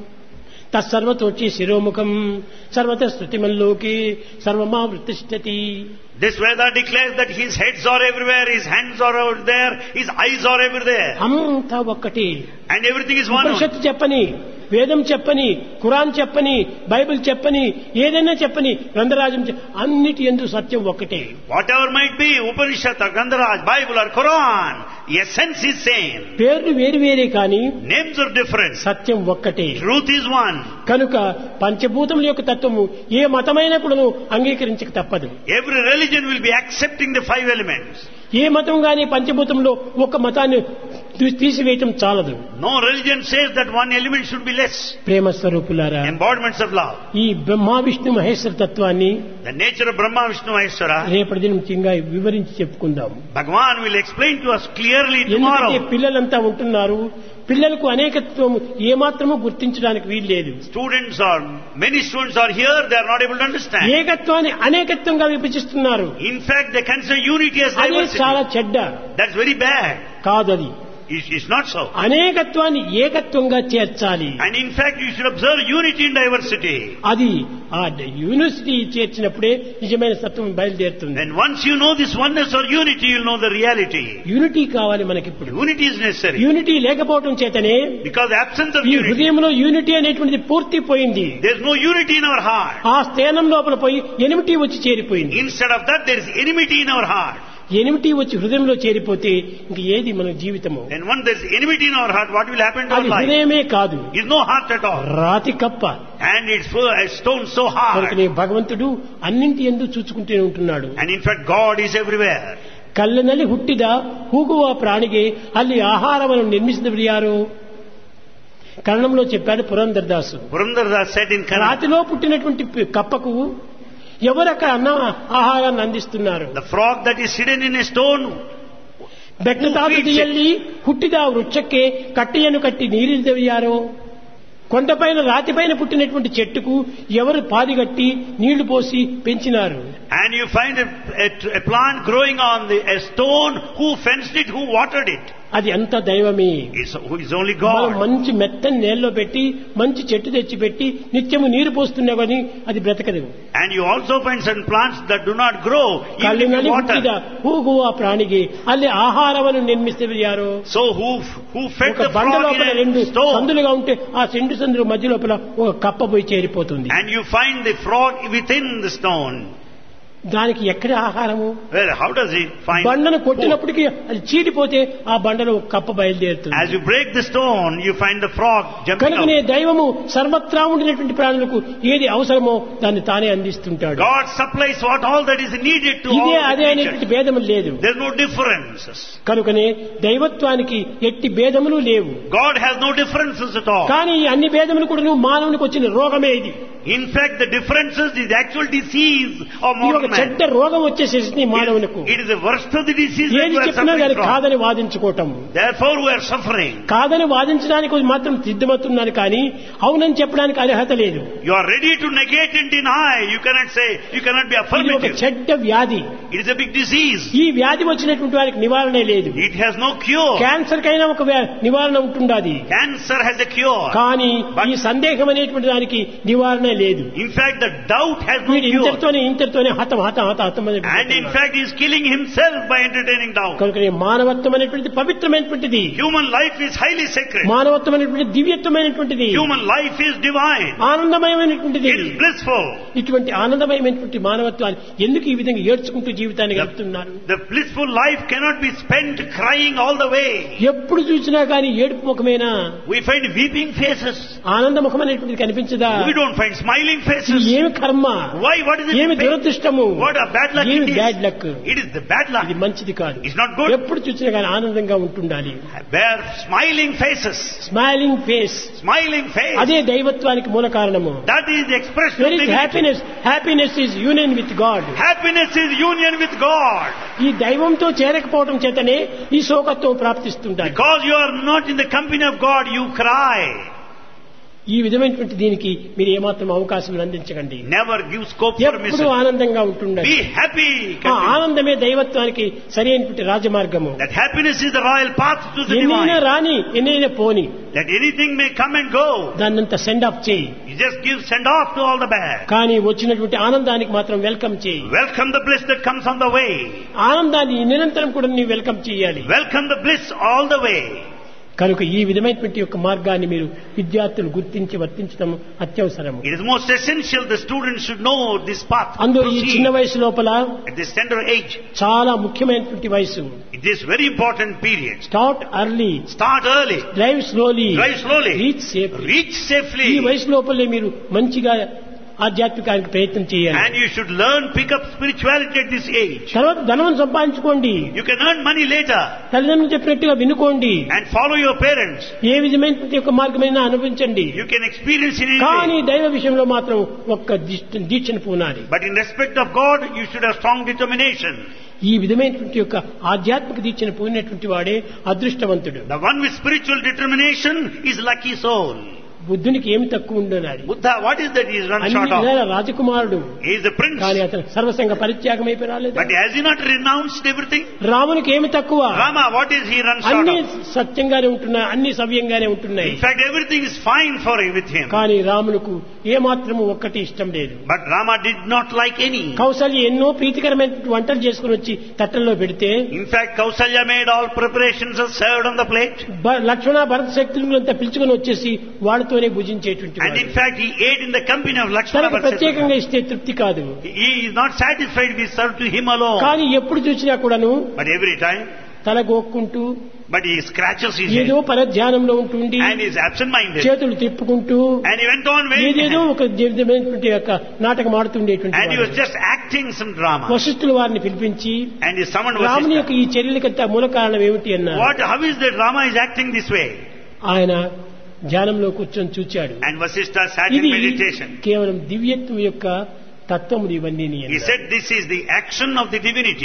తత్సర్వతోచి శిరోముఖం సర్వత స్తుతిమల్లోకి సర్వమా వృత్తిష్టతి. This Veda declares that his heads are everywhere, his hands are over there, his eyes are everywhere. అంతా ఒక్కటి. And everything is one. ఉపనిషత్తు చెప్పని, వేదం చెప్పని, ఖురాన్ చెప్పని, బైబిల్ చెప్పని, ఏదైనా చెప్పని, గ్రంథరాజం చెప్ప- అన్నిటి యందు సత్యం ఒక్కటే. Whatever might be, Upanishad or Gandharaj, Bible or Quran, the essence is same. పేర్లు వేరు వేరే కానీ Names are different. సత్యం ఒక్కటే. Truth is one. కనుక పంచభూతముల యొక్క తత్వము ఏ మతమైనా కూడాను అంగీకరించక తప్పదు. Every religion will be accepting the five elements. ఏ మతం గాని పంచభూతంలో ఒక మతాన్ని తీ- తీసివేయటం చాలదు. No religion says that one element should be less. ప్రేమ స్వరూపులారా, Embodiments of love. ఈ బ్రహ్మ విష్ణు మహేశ్వర తత్వాన్ని The nature of Brahma, Vishnu, Maheshwara, రేపటి దినం ఇంకా వివరించి చెప్పుకుందాం. Bhagavan will explain to us clearly ఎందుకంటే tomorrow. పిల్లలంతా ఉంటున్నారు, పిల్లలకు అనేకత్వం ఏమాత్రము గుర్తించడానికి వీల్లేదు. Students are, many students are here, they are not able to understand. ఏకత్వాన్ని అనేకత్వంగా విభజిస్తున్నారు. In fact, they consider unity as అది diversity. చాలా చెడ్డ. That's very bad. కాదది. It's, it's not so. అనేకత్వాన్ని ఏకత్వంగా చేర్చాలి. And in fact, you should observe unity in diversity. అది ఆ university చేర్చినప్పుడే నిజమైన సత్వం బయలుదేరుతుంది. And once you know this oneness or unity, you'll know the reality. Unity కావాలి మనకిప్పుడు. Unity is necessary. యూనిటీ లేకపోవడం చేతనే Because the absence of ఈ unity, హృదయంలో యూనిటీ అనేటువంటిది పూర్తి పోయింది. there's no unity in our heart. ఆ స్థానం లోపల పోయి ఎనిమిటీ వచ్చి చేరిపోయింది. Instead of that, there is enmity in our heart. Enmity వచ్చి హృదయంలో చేరిపోతే ఇంక ఏది మన జీవితము? And once there's enmity in our heart, what will happen to our అది life? హృదయమే కాదు, Is no heart at all. రాతి కప్ప. And it's full, a stone so hard. కనుకనే భగవంతుడు అన్నింటి ఎందు చూచుకుంటూనే ఉంటున్నాడు. And in fact, God is everywhere. ಕಲ್ಲಿನಲ್ಲಿ ಹುಟ್ಟಿದ ಹೂಗುವ ಪ್ರಾಣಿಗೆ ಅಲ್ಲಿ ಆಹಾರವನ್ನು ನಿರ್ಮಿಸಿದವರು ಯಾರು? కన్నడంలో చెప్పాడు Purandara Dasa. Purandardas said in Kannada, రాతిలో పుట్టినటువంటి పి- కప్పకు ఎవరు అక్కడ అన్న ఆహారాన్ని అందిస్తున్నారు? the frog that is hidden in a stone, ಬೆಟ್ಟದಾಟದಿಯಲ್ಲಿ ಹುಟ್ಟಿದ ವೃಕ್ಷಕ್ಕೆ ಕಟ್ಟೆಯನ್ನು ಕಟ್ಟಿ ನೀರಿದೆಯಾರೋ కొండపైన రాతిపైన పుట్టినటువంటి చెట్టుకు ఎవరు పాదిగట్టి నీళ్లు పోసి పెంచినారు. And you find a, a, a plant growing on the, a stone, who fenced it, who watered it? అది అంతా దైవమే. It's, it's only God. మంచి మెత్తని నేలలో పెట్టి మంచి చెట్టు తెచ్చి పెట్టి నిత్యము నీరు పోస్తున్నా కానీ అది బ్రతకదు. And you also find certain plants that do not grow even in water. ಹೂಗುವ ಪ್ರಾಣಿಗೆ ಅಲ್ಲಿ ಆಹಾರವನ್ನು ನಿರ್ಮಿಸ್ತೇವೆ ಯಾರು? So who who fed the frog in రెండు a stone? సందులుగా ఉంటే ఆ రెండు సందుల మధ్య లోపల ఒక కప్ప పోయి చేరిపోతుంది. And you find the frog within the stone. దానికి ఎక్కడ ఆహారము? Well, how does it find? బండను కొట్టినప్పటికీ అది చీడిపోతే ఆ బండలో ఒక కప్ప బయలుదేరుతుంది. As you break the stone, you find the frog jumping out. కనుకనే దైవము సర్వత్రా ఉండినటువంటి ప్రాణులకు ఏది అవసరమో దాన్ని తానే అందిస్తుంటాడు. God supplies what all that is needed to all ఇదే the అదే అనేటువంటి creatures. భేదము లేదు. There is no differences. కనుకనే దైవత్వానికి ఎట్టి భేదములు లేవు. God has no differences at all. కానీ ఈ అన్ని భేదములు కూడా నువ్వు మానవునికి వచ్చిన రోగమే ఇది. In fact, the differences is the actual disease of modern man. చెడ్డ రోగం వచ్చేసేసింది మానవునికి. It is the worst of the disease that ఏది we are చెప్పినా దాన్ని suffering కాదని వాదించుకోవటం. from. Therefore, we are suffering. కాదని వాదించడానికి మాత్రం సిద్ధమవుతున్నాను కానీ అవునని చెప్పడానికి అర్హత లేదు. You are ready to negate and deny. You cannot say. You cannot be ఇది ఒక affirmative. చెడ్డ వ్యాధి. It is a big disease. ఈ వ్యాధి వచ్చినటువంటి వారికి నివారణే లేదు. It has no cure. Cancer కైనా ఒక వ్యా- నివారణ ఉంటుండాది. Cancer has a cure. కానీ ఈ సందేహం అనేటువంటి దానికి నివారణే లేదు. In fact, the doubt has no వీడు cure. ఇంతటితోనే ఇంతటితోనే హతం హతం హత హతం అని And in fact, he is killing himself by entertaining doubt. కనుక మానవత్వం అనేటువంటిది పవిత్రమైనటువంటిది. Human life is highly sacred. మానవత్వం అనేటువంటి దివ్యత్వమైనటువంటిది. Human life is divine. ఆనందమయమైనటువంటిది. It is blissful. ఇటువంటి ఆనందమయమైనటువంటి మానవత్వాన్ని ఎందుకు ఈ విధంగా ఏడ్చుకుంటూ జీవితాన్ని గడుపుతున్నారు? The blissful life cannot be spent crying all the way. ఎప్పుడు చూసినా కానీ ఏడుపు ముఖమేనా? We find weeping faces. ఆనంద ముఖం అనేటువంటిది కనిపించదా? We don't find smiling ఇది faces. ఏమి కర్మ? Why? What is it? ఏమి దురదృష్టము? What a bad luck ఏమి it is. Bad luck? It is the bad luck. ఇది మంచిది కాదు. It's not good. ఎప్పుడు చూసినా కానీ ఆనందంగా ఉంటుండాలి. Bear smiling faces. Smiling face. Smiling face. అదే దైవత్వానికి మూల కారణము. That is the expression Where of is divinity. happiness? Happiness is union with God. Happiness is union with God. ఈ దైవంతో చేరకపోవడం చేతనే ఈ శోకత్వం ప్రాప్తిస్తుంటాయి. Because you are not in the company of God, you cry. ఈ విధమైనటువంటి దీనికి మీరు ఏమాత్రం అవకాశం అందించకండి. Never give scope for ఎప్పుడు misery. ఆనందంగా ఉంటుండండి. Be happy. ఆ ఆనందమే దైవత్వానికి సరైనటువంటి రాజమార్గము. That happiness is the royal path to the ఎన్నైనా divine. రాని ఎన్నైనా పోని That anything may come and go. దాన్నంతా సెండ్ ఆఫ్ చేయి. You just give send off to all the bad. కానీ వచ్చినటువంటి ఆనందానికి మాత్రం వెల్కమ్ చేయి. Welcome the bliss that comes on the way. ఆనందాన్ని నిరంతరం కూడా నీవు వెల్కమ్ చేయాలి. Welcome the bliss all the way. కనుక ఈ విధమైనటువంటి యొక్క మార్గాన్ని మీరు విద్యార్థులు గుర్తించి వర్తించడం అత్యవసరము. It is most essential the students should know this path. అందులో ఈ Proceed. చిన్న వయసు లోపల At this tender age, చాలా ముఖ్యమైనటువంటి వయసు. it is very important period. Start early, Start early. Drive slowly, Drive slowly. Reach safe. Reach ఈ safely. వయసు లోపలే మీరు మంచిగా ఆధ్యాత్మికానికి ప్రయత్నం చేయాలి. And you should learn, pick up spirituality at this age. తర్వాత ధనం సంపాదించుకోండి. You can earn money later తల్లిదండ్రులు చెప్పినట్టుగా వినుకోండి. and follow your parents. ఏ విధమైనటువంటి యొక్క మార్గమైనా అనుభవించండి. You can experience in any కానీ way. దైవ విషయంలో మాత్రం ఒక్క దీక్ష- దీక్షను పూనాలి. But in respect of God, you should have strong determination. ఈ విధమైనటువంటి యొక్క ఆధ్యాత్మిక దీక్షను పూనినటువంటి వాడే అదృష్టవంతుడు. The one with spiritual determination is lucky soul. బుద్ధునికి ఏమి తక్కువ ఉండదు. Buddha, what is that he is run అన్ని short of? విధాల రాజకుమారుడు. He is the prince. కానీ అతను సర్వసంగ పరిత్యాగం అయిపోయి రాలేదు. But has he not renounced everything? రామునికి ఏమి తక్కువ? Rama, what is he run short అన్ని of? సత్యంగానే ఉంటున్నాయి, అన్ని సవ్యంగానే ఉంటున్నాయి. In fact, everything is fine for with him. కానీ రామునకు ఏమాత్రము ఒక్కటి ఇష్టం లేదు. But Rama did not like any. Kaushalya ఎన్నో ప్రీతికరమైన వంటలు చేసుకుని వచ్చి తట్టల్లో పెడితే In fact, Kausalya made all preparations and served on the plate. భ- లక్ష్మణ భరత శక్తులను అంతా పిలుచుకుని వచ్చేసి వాళ్ళతోనే భుజించేటువంటి And in వాడు. fact, he ate in the company of Lakshmana. తనకు But ప్రత్యేకంగా ఇస్తే తృప్తి కాదు. he is not satisfied with served to him alone. కానీ ఎప్పుడు చూసినా కూడాను But every time, తల గోక్కుంటూ but he scratches his ఏదో head పరధ్యానంలో ఉంటుండి and is absent-minded. చేతులు తిప్పుకుంటూ And he went on waving ఏదేదో hands. ఒక విధమైనటువంటి యొక్క నాటకం ఆడుతుండేటువంటి And he was వాడు. just acting some drama. వశిష్ఠులు వారిని పిలిపించి And he summoned రాముని Vasishtha. యొక్క ఈ చర్యలకంతా మూల కారణం ఏమిటి అన్నారు. What? How is that Rama is acting this way? ఆయన ధ్యానంలో కూర్చొని చూచాడు. And Vasishtha sat in ఇది meditation. కేవలం దివ్యత్వం యొక్క తత్వములు ఇవన్నీ He said this is the action of the divinity.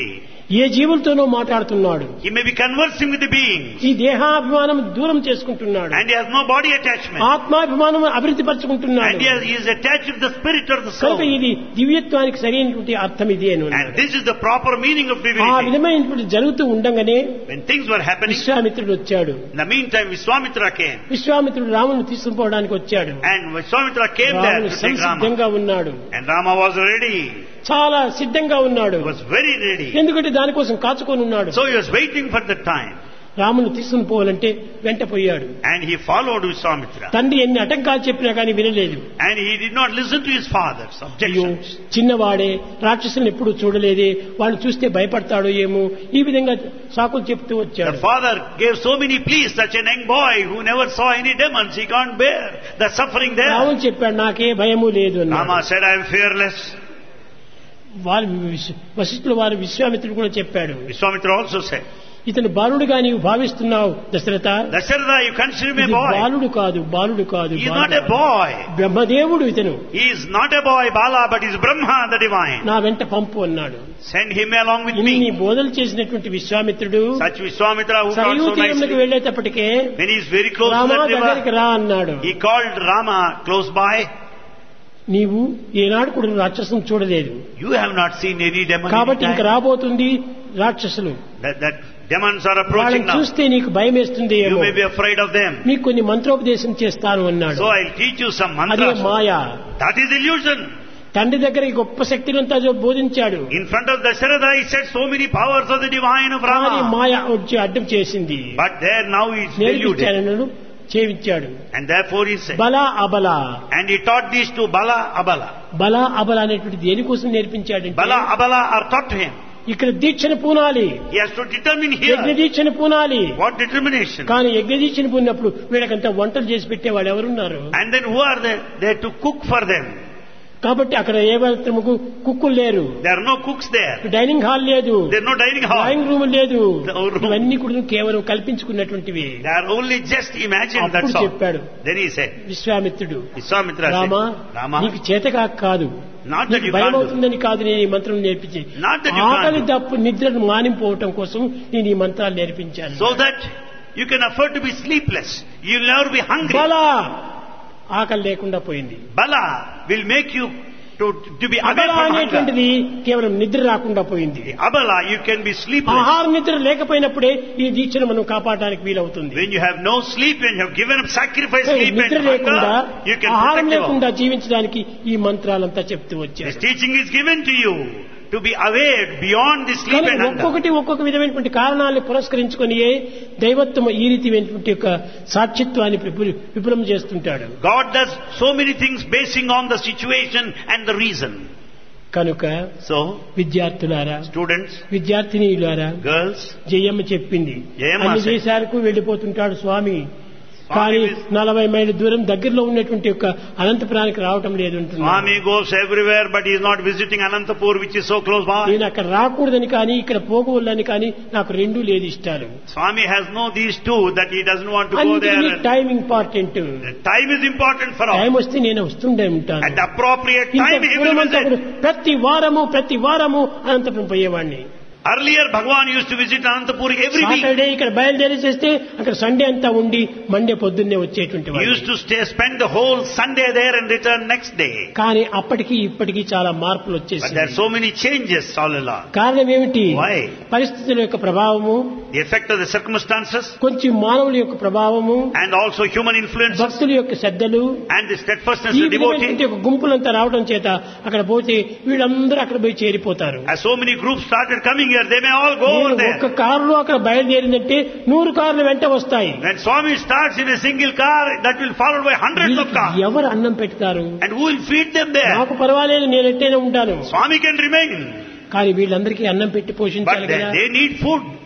ఏ జీవులతోనో మాట్లాడుతున్నాడు. He may be conversing with the beings. ఈ దేహాభిమానం దూరం చేసుకుంటున్నాడు. And he has no body attachment. ఆత్మాభిమానం అభివృద్ధి పరుచుకుంటున్నాడు. And he, has, he is attached to the spirit or the soul. కనుక ఇది దివ్యత్వానికి సరైనటువంటి అర్థం ఇది అని. And this is the proper meaning of ఆ divinity. విధమైనటువంటి జరుగుతూ ఉండగానే When things were happening, విశ్వామిత్రుడు వచ్చాడు. in the meantime Vishwamitra came. విశ్వామిత్రుడు రాముని తీసుకుపోవడానికి వచ్చాడు. And Vishwamitra came there రాముడు to take Rama. సంసిద్ధంగా ఉన్నాడు. And Rama was ready. చాలా సిద్ధంగా ఉన్నాడు. He was very ready. ఎందుకంటే దానికోసం కాచుకొని ఉన్నాడు. So he was waiting for the time. రామును తీసుకుని పోవాలంటే వెంట పోయాడు. And he followed Vishwamitra. తండ్రి ఎన్ని ఆటంకాలు చెప్పినా కానీ వినలేదు. And he did not listen to his father's objections. చిన్నవాడే రాక్షసులను ఎప్పుడు చూడలేదే, వాళ్ళు చూస్తే భయపడతాడో ఏమో, ఈ విధంగా సాకులు చెప్తూ The వచ్చాడు. father gave so many pleas, such a young boy who never saw any demons, he can't bear the suffering there. రాముడు చెప్పాడు నాకే భయము లేదు అన్నాడు. Rama said, I am fearless. వారు వశిష్ఠుల వారు విశ్వామిత్రుడు కూడా చెప్పాడు, Vishwamitra also said, ఇతను బాలుడుగా నీవు భావిస్తున్నావు Dasharatha. Dasharatha, you consider him a ఇది boy. బాలుడు కాదు, బాలుడు కాదు, He is బాలుడు not a కాదు. boy. బ్రహ్మదేవుడు ఇతను. He is not a boy, Bala, but he is Brahma, the divine. నా వెంట పంపు అన్నాడు. Send him along with ఇన్ని me. బోధలు చేసినటువంటి విశ్వామిత్రుడు Such Vishwamitra who taught Sarayu so తీరంలోకి nicely. వెళ్లేటప్పటికే When he is very close to Rama that దగ్గరికి river, రా అన్నాడు. he called Rama close by. నీవు ఏనాడు కూడా రాక్షసును చూడలేదు You have not seen any demon కాబట్టి ఇంక anytime. రాబోతుంది రాక్షసులు. That, that demons are approaching వాళ్ళని now. చూస్తే నీకు భయం వేస్తుంది You ఏమో, may be afraid of them. నీకు కొన్ని మంత్రోపదేశం చేస్తాను అన్నాడు. So I'll teach you some అదే mantras. Maya. That is illusion. తండ్రి దగ్గర ఈ గొప్ప శక్తినంతా బోధించాడు. In front of Dasharatha he said so many powers of the divine of కానీ Rama. మాయ వచ్చి అడ్డం చేసింది. But there now he is deluded. నేర్పించాడు, చేయించాడు. And therefore he said. బల అబల. And he taught these to Bala, Abala. బల అబల అనేటువంటి దేనికోసం నేర్పించాడంటే Bala, Abala are taught to him. ఇక్కడ దీక్షను పూనాలి, He has to determine యజ్ఞ here. దీక్షను పూనాలి. What determination? కానీ యజ్ఞ దీక్షను పూనినప్పుడు వీళ్ళకంతా వంటలు చేసి పెట్టేవాడు ఎవరున్నారు? And then who are they? They to cook for them. కాబట్టి అక్కడ ఏ మాత్రముకు కుక్కులు లేరు, There are no cooks there. Dining hall లేదు, There are no dining hall. Drawing room లేదు. No room. ఇవన్నీ కూడా కేవలం కల్పించుకున్నటువంటివి. They are only just imagined, అప్పుడు that's all. చెప్పాడు Then he said, విశ్వామిత్రుడు, Vishwamitra రామా said, Rama, నీకు చేతకాక కాదు, not that నీకు you భయం can't do. అవుతుందని కాదు నేను ఈ మంత్రం నేర్పించి, Not that you can't ఆకలి do. దప్పు నిద్రను మానిపోవటం కోసం నేను ఈ మంత్రాలు నేర్పించాను. So that you can afford to be sleepless. You'll never be hungry. బలా ఆకలి లేకుండా పోయింది. Bala will make you to, to be away అబల from hunger. అనేటువంటిది కేవలం నిద్ర రాకుండా పోయింది. Abala, you can be sleepless. ఆహార నిద్ర లేకపోయినప్పుడే ఈ దీక్షను మనం కాపాడడానికి వీలవుతుంది. When you have no sleep, when you have given up sacrifice, sleep and నిద్ర లేకుండా hunger, you can ఆహారం protect you. లేకుండా జీవించడానికి ఈ మంత్రాలంతా చెప్తూ This వచ్చారు. teaching is given to you to be aware beyond the sleep కానీ and hunger. ఒక్కొక్కటి ఒక్కొక్క విధమైనటువంటి కారణాలను పురస్కరించుకొని దైవత్వం ఈ రీతిమైనటువంటి యొక్క సాక్షిత్వాన్ని విపు- విపులం చేస్తుంటాడు. God does so many things basing on the situation and the reason. కనుక So, విద్యార్థులారా, students, విద్యార్థినీయులారా, girls, జయమ్మ చెప్పింది జయమ్మ అన్ని said- దేశాలకు వెళ్ళిపోతుంటాడు స్వామి, కానీ Swami is- నలభై మైళ్ళ దూరం దగ్గరలో ఉన్నటువంటి యొక్క అనంతపురానికి రావటం లేదు అంటున్నాడు. Swami goes everywhere, but he is not visiting Anantapur, which is so close by. నేను అక్కడ రాకూడదని కానీ ఇక్కడ పోకూడదని కానీ నాకు రెండూ లేదు ఇష్టాలు. Swami has no these two, that he doesn't want to go there. అందుకని and- time important. The time is important for all. Time వస్తే నేను వస్తుండే ఉంటాను. At the appropriate ఇంత time, he will పూర్వమంతా visit. కూడా ప్రతి వారము ప్రతి వారము అనంతపురం పోయేవాడిని. Earlier, Bhagavan used to visit Anantapur every week. Saturday ఇక్కడ బయలుదేరి చేస్తే అక్కడ సండే అంతా ఉండి మండే పొద్దున్నే వచ్చేటువంటి He వాడు. used to stay, spend the whole Sunday there and return next day. కానీ అప్పటికి ఇప్పటికి చాలా మార్పులు But there are వచ్చేసాయి. so many changes all along. కారణం ఏమిటి? Why? పరిస్థితుల యొక్క ప్రభావము, The effect of the circumstances కొంచెం మానవుల యొక్క ప్రభావము, and also human influence భక్తుల యొక్క శ్రద్ధలు, and the steadfastness ఈ of విధమైనటువంటి devotee. ఒక గుంపులంతా రావడం చేత అక్కడ పోతే వీళ్ళందరూ అక్కడ పోయి చేరిపోతారు. As so many groups started coming here, they may all go over నేను there. ఒక్క కారులో అక్కడ బయలుదేరిందంటే నూరు కార్లు వెంట వస్తాయి. When Swami starts in a single car, that will followed by hundreds of వీళ్ళకి cars. ఎవరు అన్నం పెడతారు? And who will feed them there? నాకు పర్వాలేదు, నేను ఎట్టైనా ఉంటాను. Swami can remain. కానీ వీళ్ళందరికీ అన్నం పెట్టి But పోషించాలి they, కదా. they need food.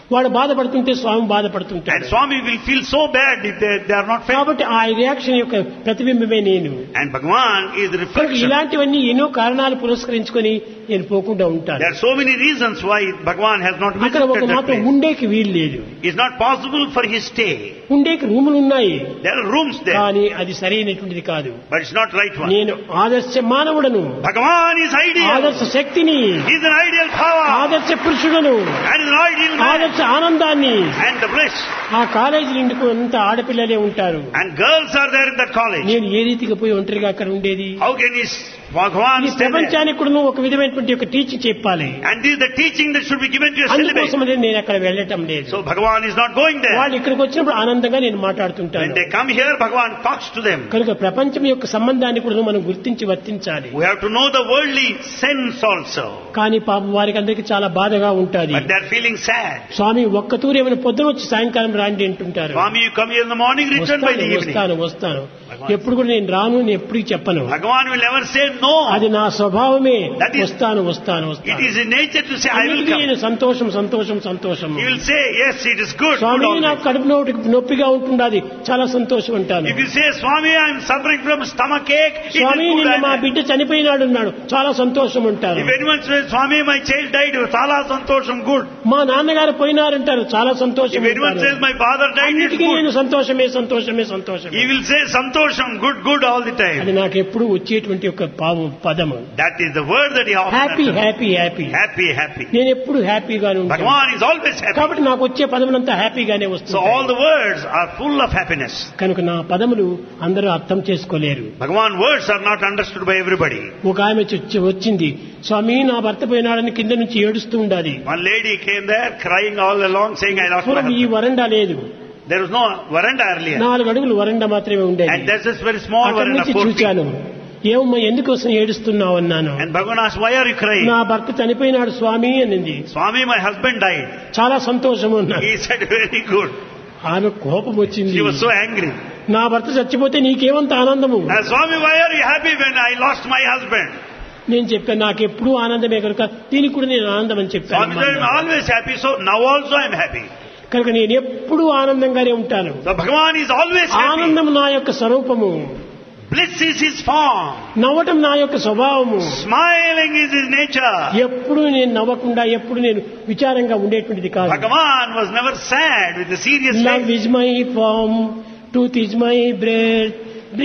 వాడు బాధపడుతుంటే స్వామి బాధపడుతుంటాడు. And Swami will feel so bad if they, they are not felt. కాబట్టి ఆ రియాక్షన్ యొక్క ప్రతిబింబమే నేను. And Bhagavan is the reflection. ఇలాంటివన్నీ ఎన్నో కారణాలు పురస్కరించుకొని నేను పోకుండా ఉంటాను. There are so many reasons why Bhagavan has not అక్కడ ఒక visited that మాత్రం place. ఉండేకి వీలు లేదు. It's not possible for his stay. ఉండేకి రూములు ఉన్నాయి. There are rooms there. కానీ అది సరైనటువంటిది కాదు. But it's not right one. నేను ఆదర్శ మానవుడను. Bhagavan is ideal. ఆదర్శ శక్తిని. He is an ideal power. ఆదర్శ పురుషుడను. And is an ideal man. ఆదర్శ ఆనందాన్ని. And the bliss. ఆ కాలేజీ నిండుకు అంతా ఆడపిల్లలే ఉంటారు. And girls are there in that college. నేను ఏ రీతిగా పోయి ఒంటరిగా అక్కడ ఉండేది? How can he Bhagavan ఈ stay there? ప్రపంచానికి కూడా ఒక విధమైనటువంటి ఒక టీచింగ్ చెప్పాలి. And this is the teaching that should be given to your syllabus. అందుకోసమే నేను అక్కడ వెళ్ళటం లేదు. So Bhagavan is not going there. వాళ్ళు ఇక్కడికి వచ్చినప్పుడు ఆనందంగా నేను మాట్లాడుతుంటాను. When they come here, Bhagavan talks to them. కనుక ప్రపంచం యొక్క సంబంధాన్ని కూడా మనం గుర్తించి వర్తించాలి. We have to know the worldly sense also. కానీ పాపం వారికి అందరికీ చాలా బాధగా ఉంటుంది. But they are feeling sad. స్వామి ఒక్క తూరు ఏమైనా పొద్దున వచ్చి సాయంకాలం రాండి అంటుంటారు. Swami, you come here in the morning, return by the evening. వస్తాను వస్తాను ఎప్పుడు కూడా నేను రాను, నేను ఎప్పుడు చెప్పను. Bhagavan will never say no. అది నా స్వభావమే. That is- వస్తాను వస్తాను It వస్తాను. is in nature to say, I will అన్నిటికీ come. నేను సంతోషం సంతోషం సంతోషం. He will say, yes, it is good. good Swamy always. నాకు కడుపు నొప్పి నొప్పిగా ఉంటున్నది, చాలా సంతోషం అంటాను. If you say, Swami, I am suffering from stomach ache, it is Swamy good. నిన్న మా And బిడ్డ చనిపోయినాడు అన్నాడు, చాలా సంతోషం అంటారు. if anyone says, Swami, my child died, Sala Santosham, good. మా నాన్నగారు పోయినారంటారు, చాలా సంతోషం If anyone అంటారు. says, my father died, it is అన్నిటికీ నేను good. సంతోషమే సంతోషమే సంతోషమే. He will say, Santosham, good, good all the అది time. నాకు ఎప్పుడు వచ్చేటువంటి ఒక పాము పదము. That is the word that he often happy utters. Happy happy. Happy, happy. నేను ఎప్పుడు హ్యాపీగానే ఉంటాను. Bhagavan is always happy. కాబట్టి నాకు వచ్చే పదములంతా హ్యాపీగానే So వస్తుంది. all the words are full of happiness. కనుక నా పదములు అందరూ అర్థం చేసుకోలేరు. Bhagavan words are not understood by everybody. ఒక ఆమె వచ్చి- వచ్చింది, స్వామి నా భర్త పోయినాడని కింద నుంచి ఏడుస్తూ ఉండాలి. One lady came there crying all along saying, I lost my పూర్వం ఈ husband. వరండా లేదు, There was no veranda earlier. నాలుగు అడుగులు వరండా మాత్రమే ఉండేది. And there's this very small అక్కడి veranda. నుంచి four feet. చూచాను, ఏమమ్మా ఎందుకోసం ఏడుస్తున్నావు అన్నాను. And Bhagavan asked, why are you crying? నా భర్త చనిపోయినాడు స్వామి అనింది. Swami, my husband died. చాలా సంతోషం అన్నా. He said, very good. ఆమె కోపం వచ్చింది. She was so angry. నా భర్త చచ్చిపోతే నీకేమంత ఆనందము? And Swami, why are you happy when I lost my husband? నేను చెప్పాను, నాకు ఎప్పుడూ ఆనందమే కనుక దీనికి కూడా నేను ఆనందం అని Swami said, I'm చెప్పాను. always happy, so now also I'm happy. కనుక నేను ఎప్పుడూ ఆనందంగానే ఉంటాను. So Bhagavan is always happy. ఆనందం నా యొక్క స్వరూపము, Bliss is his form. నవ్వటం నా యొక్క స్వభావము. Smiling is his nature. ఎప్పుడు నేను నవ్వకుండా ఎప్పుడు నేను విచారంగా ఉండేటువంటిది కాదు. Bhagavan was never sad with a serious love face. Is my form, truth is my breath,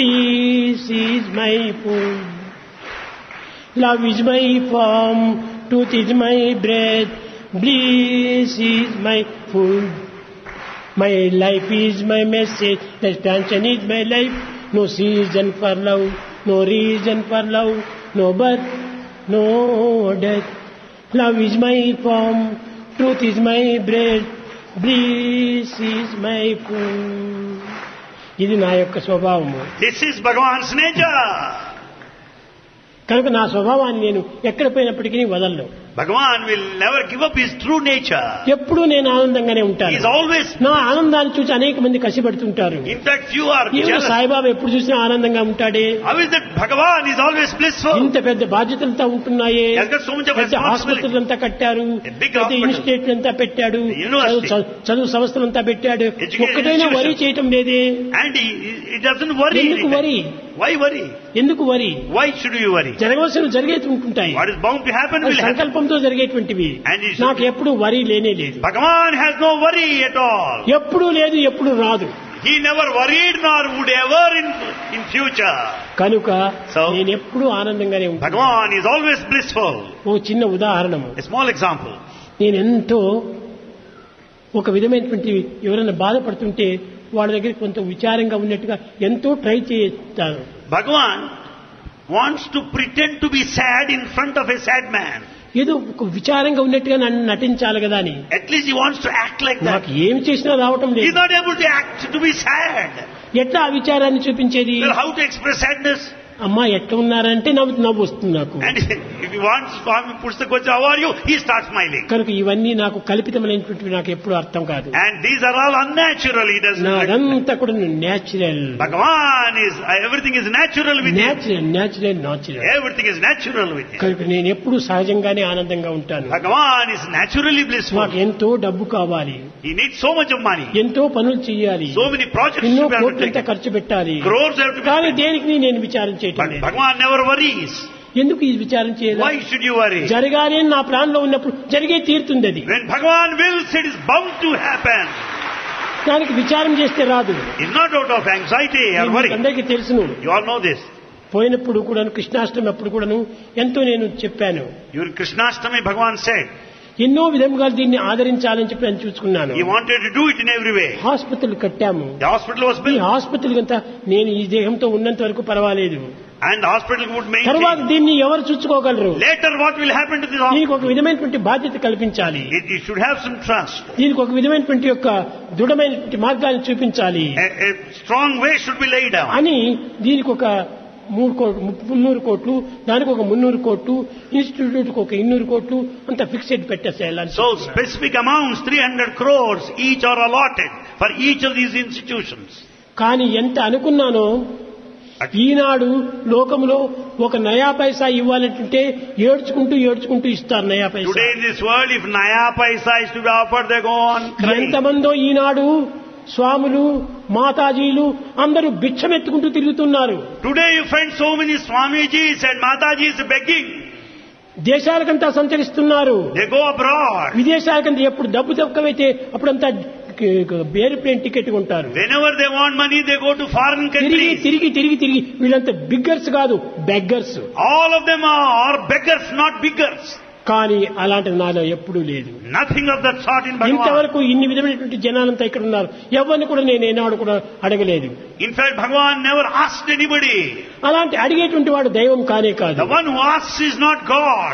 bliss is my food. Love is my form, truth is my breath, bliss is my food. My life is my message, expansion is my life. No season for love, no reason for love, no birth, no death. Love is my form, truth is my bread, bliss is my food. ఇది నా యొక్క స్వభావము. This is Bhagavan's nature. కనుక నా స్వభావాన్ని నేను ఎక్కడ పోయినప్పటికీ వదలను. Bhagavan will never give up his true nature. ఎప్పుడూ నేను ఆనందంగానే He ఉంటాను. is always, నా ఆనందాన్ని చూసి అనేక మంది కసిపడుతుంటారు. in fact, few are ఏమో jealous. సాయిబాబా ఎప్పుడు చూసినా ఆనందంగా ఉంటాడే, How is that Bhagavan is always blissful? ఇంత పెద్ద బాధ్యతలతో ఉంటున్నాయే, He has got so much of పెద్ద responsibility. హాస్పిటల్ అంతా కట్టారు, A big పెద్ద hospital. ఇన్స్టిట్యూట్ అంతా పెట్టాడు, University. చదువు- చదువు సంస్థలంతా పెట్టాడు, Education ఒక్కటైనా institution. వరి చేయటం లేదే. And he, he doesn't worry ఎందుకు anything. వరి? Why worry? ఎందుకు వరి? Why should you worry? జరగవలసిన జరిగేది ఉంటుంటాయి, What is bound to happen అది will happen. సంకల్పంతో జరిగేటువంటివి. And he should- నాకు ఎప్పుడు వరి లేనే లేదు, Bhagavan has no worry at all. ఎప్పుడు లేదు, ఎప్పుడు రాదు. He never worried nor would ever in, in future. కనుక So, నేను ఎప్పుడు ఆనందంగానే ఉంటాను. Bhagavan is always blissful. ఓ చిన్న ఉదాహరణము, A small example. నేను ఎంతో ఒక విధమైనటువంటి ఎవరైనా బాధపడుతుంటే వాళ్ళ దగ్గర కొంత విచారంగా ఉన్నట్టుగా ఎంతో ట్రై చేస్తాను. Bhagavan wants to pretend to be sad in front of a sad man. ఏదో ఒక విచారంగా ఉన్నట్టుగా నన్ను నటించాలి కదా అని. At least he wants to act like that. నాకు ఏం చేసినా రావటం He is లేదు. not able to act to be sad. ఎట్లా ఆ విచారాన్ని చూపించేది? Well, how to express sadness? అమ్మా ఎట్లా ఉన్నారంటే నవ్వు నవ్వు వస్తుంది నాకు. And if you want Swami puts the question, how are you? He starts smiling. కనుక ఇవన్నీ నాకు కల్పితమైనటువంటివి నాకు ఎప్పుడు అర్థం కాదు. And these are all unnatural. He doesn't. నాదంతా కూడా natural. Bhagavan is, everything is natural with him. Natural natural natural. Everything is natural with him. కనుక నేను ఎప్పుడు సహజంగానే ఆనందంగా ఉంటాను. Bhagavan is naturally blissful. నాకు ఎంతో డబ్బు కావాలి. He needs so much of money. ఎంతో పనులు చేయాలి. So many projects ఎన్నో to be కోట్లంతా undertaken. ఖర్చు పెట్టాలి. Crores have to be కానీ spent. దేనికి నేను విచారం చేయటం But లేదు. Bhagavan never worries. ఎందుకు ఈ విచారం చేయాలి? Why should you worry? జరగాలి అని నా ప్లాన్ లో ఉన్నప్పుడు జరిగే తీరుతుంది అది. When Bhagavan wills, it is bound to happen. దానికి విచారం చేస్తే రాదు. It's not out of anxiety or worry. అందరికీ తెలుసును. You all know this. పోయినప్పుడు కూడా కృష్ణాష్టమి అప్పుడు కూడాను ఎంతో నేను చెప్పాను. During Krishnashtami, Bhagavan said ఎన్నో విధంగా దీన్ని ఆదరించాలని చెప్పి నేను చూసుకున్నాను. he wanted to do it in every way. Hospital కట్టాము. The hospital was ఈ built. హాస్పిటల్ కంతా నేను ఈ దేహంతో ఉన్నంత వరకు పర్వాలేదు. And the hospital would తర్వాత maintain. దీన్ని ఎవరు చూసుకోగలరు? Later what will happen to this దీనికి hospital? ఒక విధమైనటువంటి బాధ్యత కల్పించాలి. It, it should have some trust. దీనికి ఒక విధమైనటువంటి యొక్క దృఢమైనటువంటి మార్గాన్ని చూపించాలి A, a strong way should be laid down. అని దీనికి ఒక మూడు కోట్లు మున్నూరు కోట్లు దానికి ఒక మున్నూరు కోట్లు ఇన్స్టిట్యూట్ ఒక ఇన్నూరు కోట్లు అంత ఫిక్స్డ్ పెట్టేసేయాలని. So specific amounts, three hundred crores, each are allotted for each of these institutions. కానీ ఎంత అనుకున్నానో ఈనాడు లోకంలో ఒక నయా పైసా ఇవ్వాలంటే ఏడ్చుకుంటూ ఏడ్చుకుంటూ ఇస్తారు నయా పైసా. Today in this world, if Naya Paisa is to be offered, they go on crying. ఎంతమందో ఈనాడు స్వాములు మాతాజీలు అందరూ భిక్షమెత్తుకుంటూ తిరుగుతున్నారు. Today you find so many Swamijis and Matajis begging. దేశాలకంతా సంచరిస్తున్నారు. They go abroad. విదేశాలకంతా ఎప్పుడు డబ్బు తక్కువైతే అప్పుడంతా ఏరోప్లేన్ టికెట్ కొంటారు. Whenever they want money, they go to foreign తిరిగి countries. తిరిగి తిరిగి తిరిగి వీళ్ళంతా బిగ్గర్స్ కాదు beggars. All of them are beggars, not biggers. కానీ అలాంటి నాలో ఎప్పుడూ లేదు. Nothing of that sort in Bhagavan. ఇంతవరకు ఇన్ని విధమైనటువంటి జనాలంతా ఇక్కడ ఉన్నారు. ఎవరిని కూడా నేను ఏనాడు కూడా అడగలేదు. In fact, Bhagavan never asked anybody. అలాంటి అడిగేటువంటి వాడు దైవం కానే కాదు. The one who asks is not God.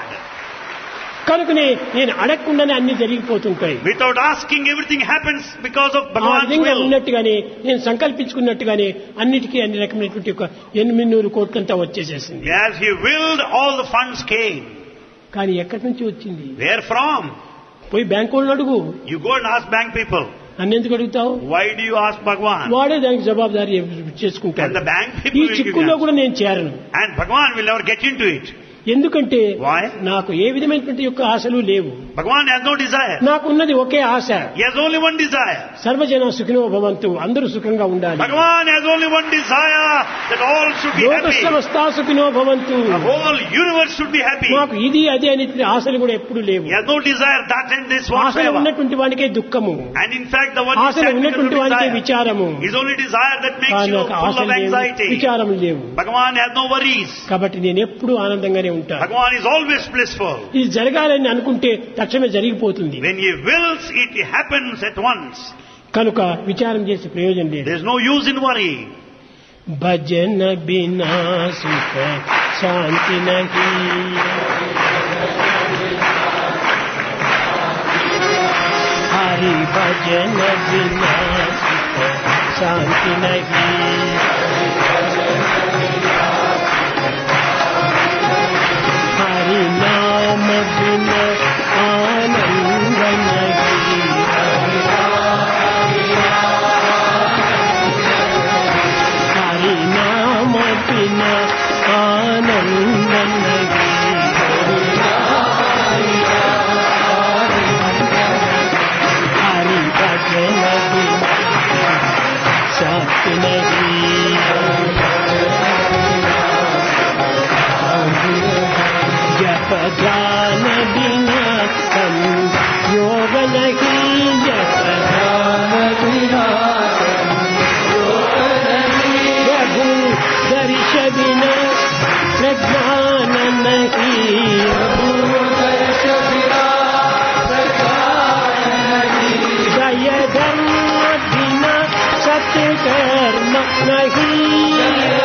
కనుకనే నేను అడగకుండానే అన్ని జరిగిపోతుంటాయి. Without asking, everything happens because of ఆ Bhagavan's విధంగా will. ఉన్నట్టుగానే నేను సంకల్పించుకున్నట్టుగానే అన్నిటికీ అన్ని రకమైనటువంటి ఒక ఎనిమిది కోట్లంతా వచ్చేసేసింది. As he willed, all the funds came. కానీ ఎక్కడి నుంచి వచ్చింది? Where from? పోయి బ్యాంకు వాళ్ళని అడుగు. You go and ask bank people. నన్నెందుకు అడుగుతావు? Why do you ask Bhagavan? వాడే దానికి జవాబుదారీ And చేసుకుంటాడు. the bank ఈ people will give you చిక్కుల్లో answer. కూడా నేను చేరను. And Bhagavan will never get into it. ఎందుకంటే Why? నాకు ఏ విధమైనటువంటి యొక్క ఆశలు లేవు. Bhagavan has no desire. నాకు ఉన్నది ఒకే ఆశ. He has only one desire. సర్వజన సుఖినో భవంతు, అందరూ సుఖంగా ఉండాలి. Bhagavan has only one desire, that all should be లోక happy. సమస్తా సుఖినో భవంతు. The whole universe should be happy. నాకు ఇది అది అనేటువంటి ఆశలు కూడా ఎప్పుడు లేవు. He has no desire that and this ఆశలు whatsoever. ఉన్నటువంటి వానికే దుఃఖము, And in fact, the one who ఆశలు said ఉన్నటువంటి వానికే desire విచారము. is only desire that makes కానీ you నాకు full ఆశలు of లేవు, anxiety. విచారం లేవు. Bhagavan has no worries. కాబట్టి నేను ఎప్పుడు ఆనందంగానే ఉంటాను. Bhagavan is always blissful. ఇది జరగాలని అనుకుంటే తక్షణమే జరిగిపోతుంది. When he wills, it happens at once. కనుక విచారం చేసే ప్రయోజనం లేదు. There is no use in worry. భజన బినా సుఖ శాంతి నహి, హరి భజన బినా సుఖ శాంతి నహి, హరి నామ బినా ఆనంద నహి, హరి నామ బినా ఆనంద నహి, హరి భజన బినా శాంతి నహి, జప ధ్యాన బినా సంయోగ నహి, జప ధ్యాన బినా రఘు దర్శ బినా ప్రజ్ఞాన నహి, జయ ధర్మ బినా సత్య కర్మ నహి.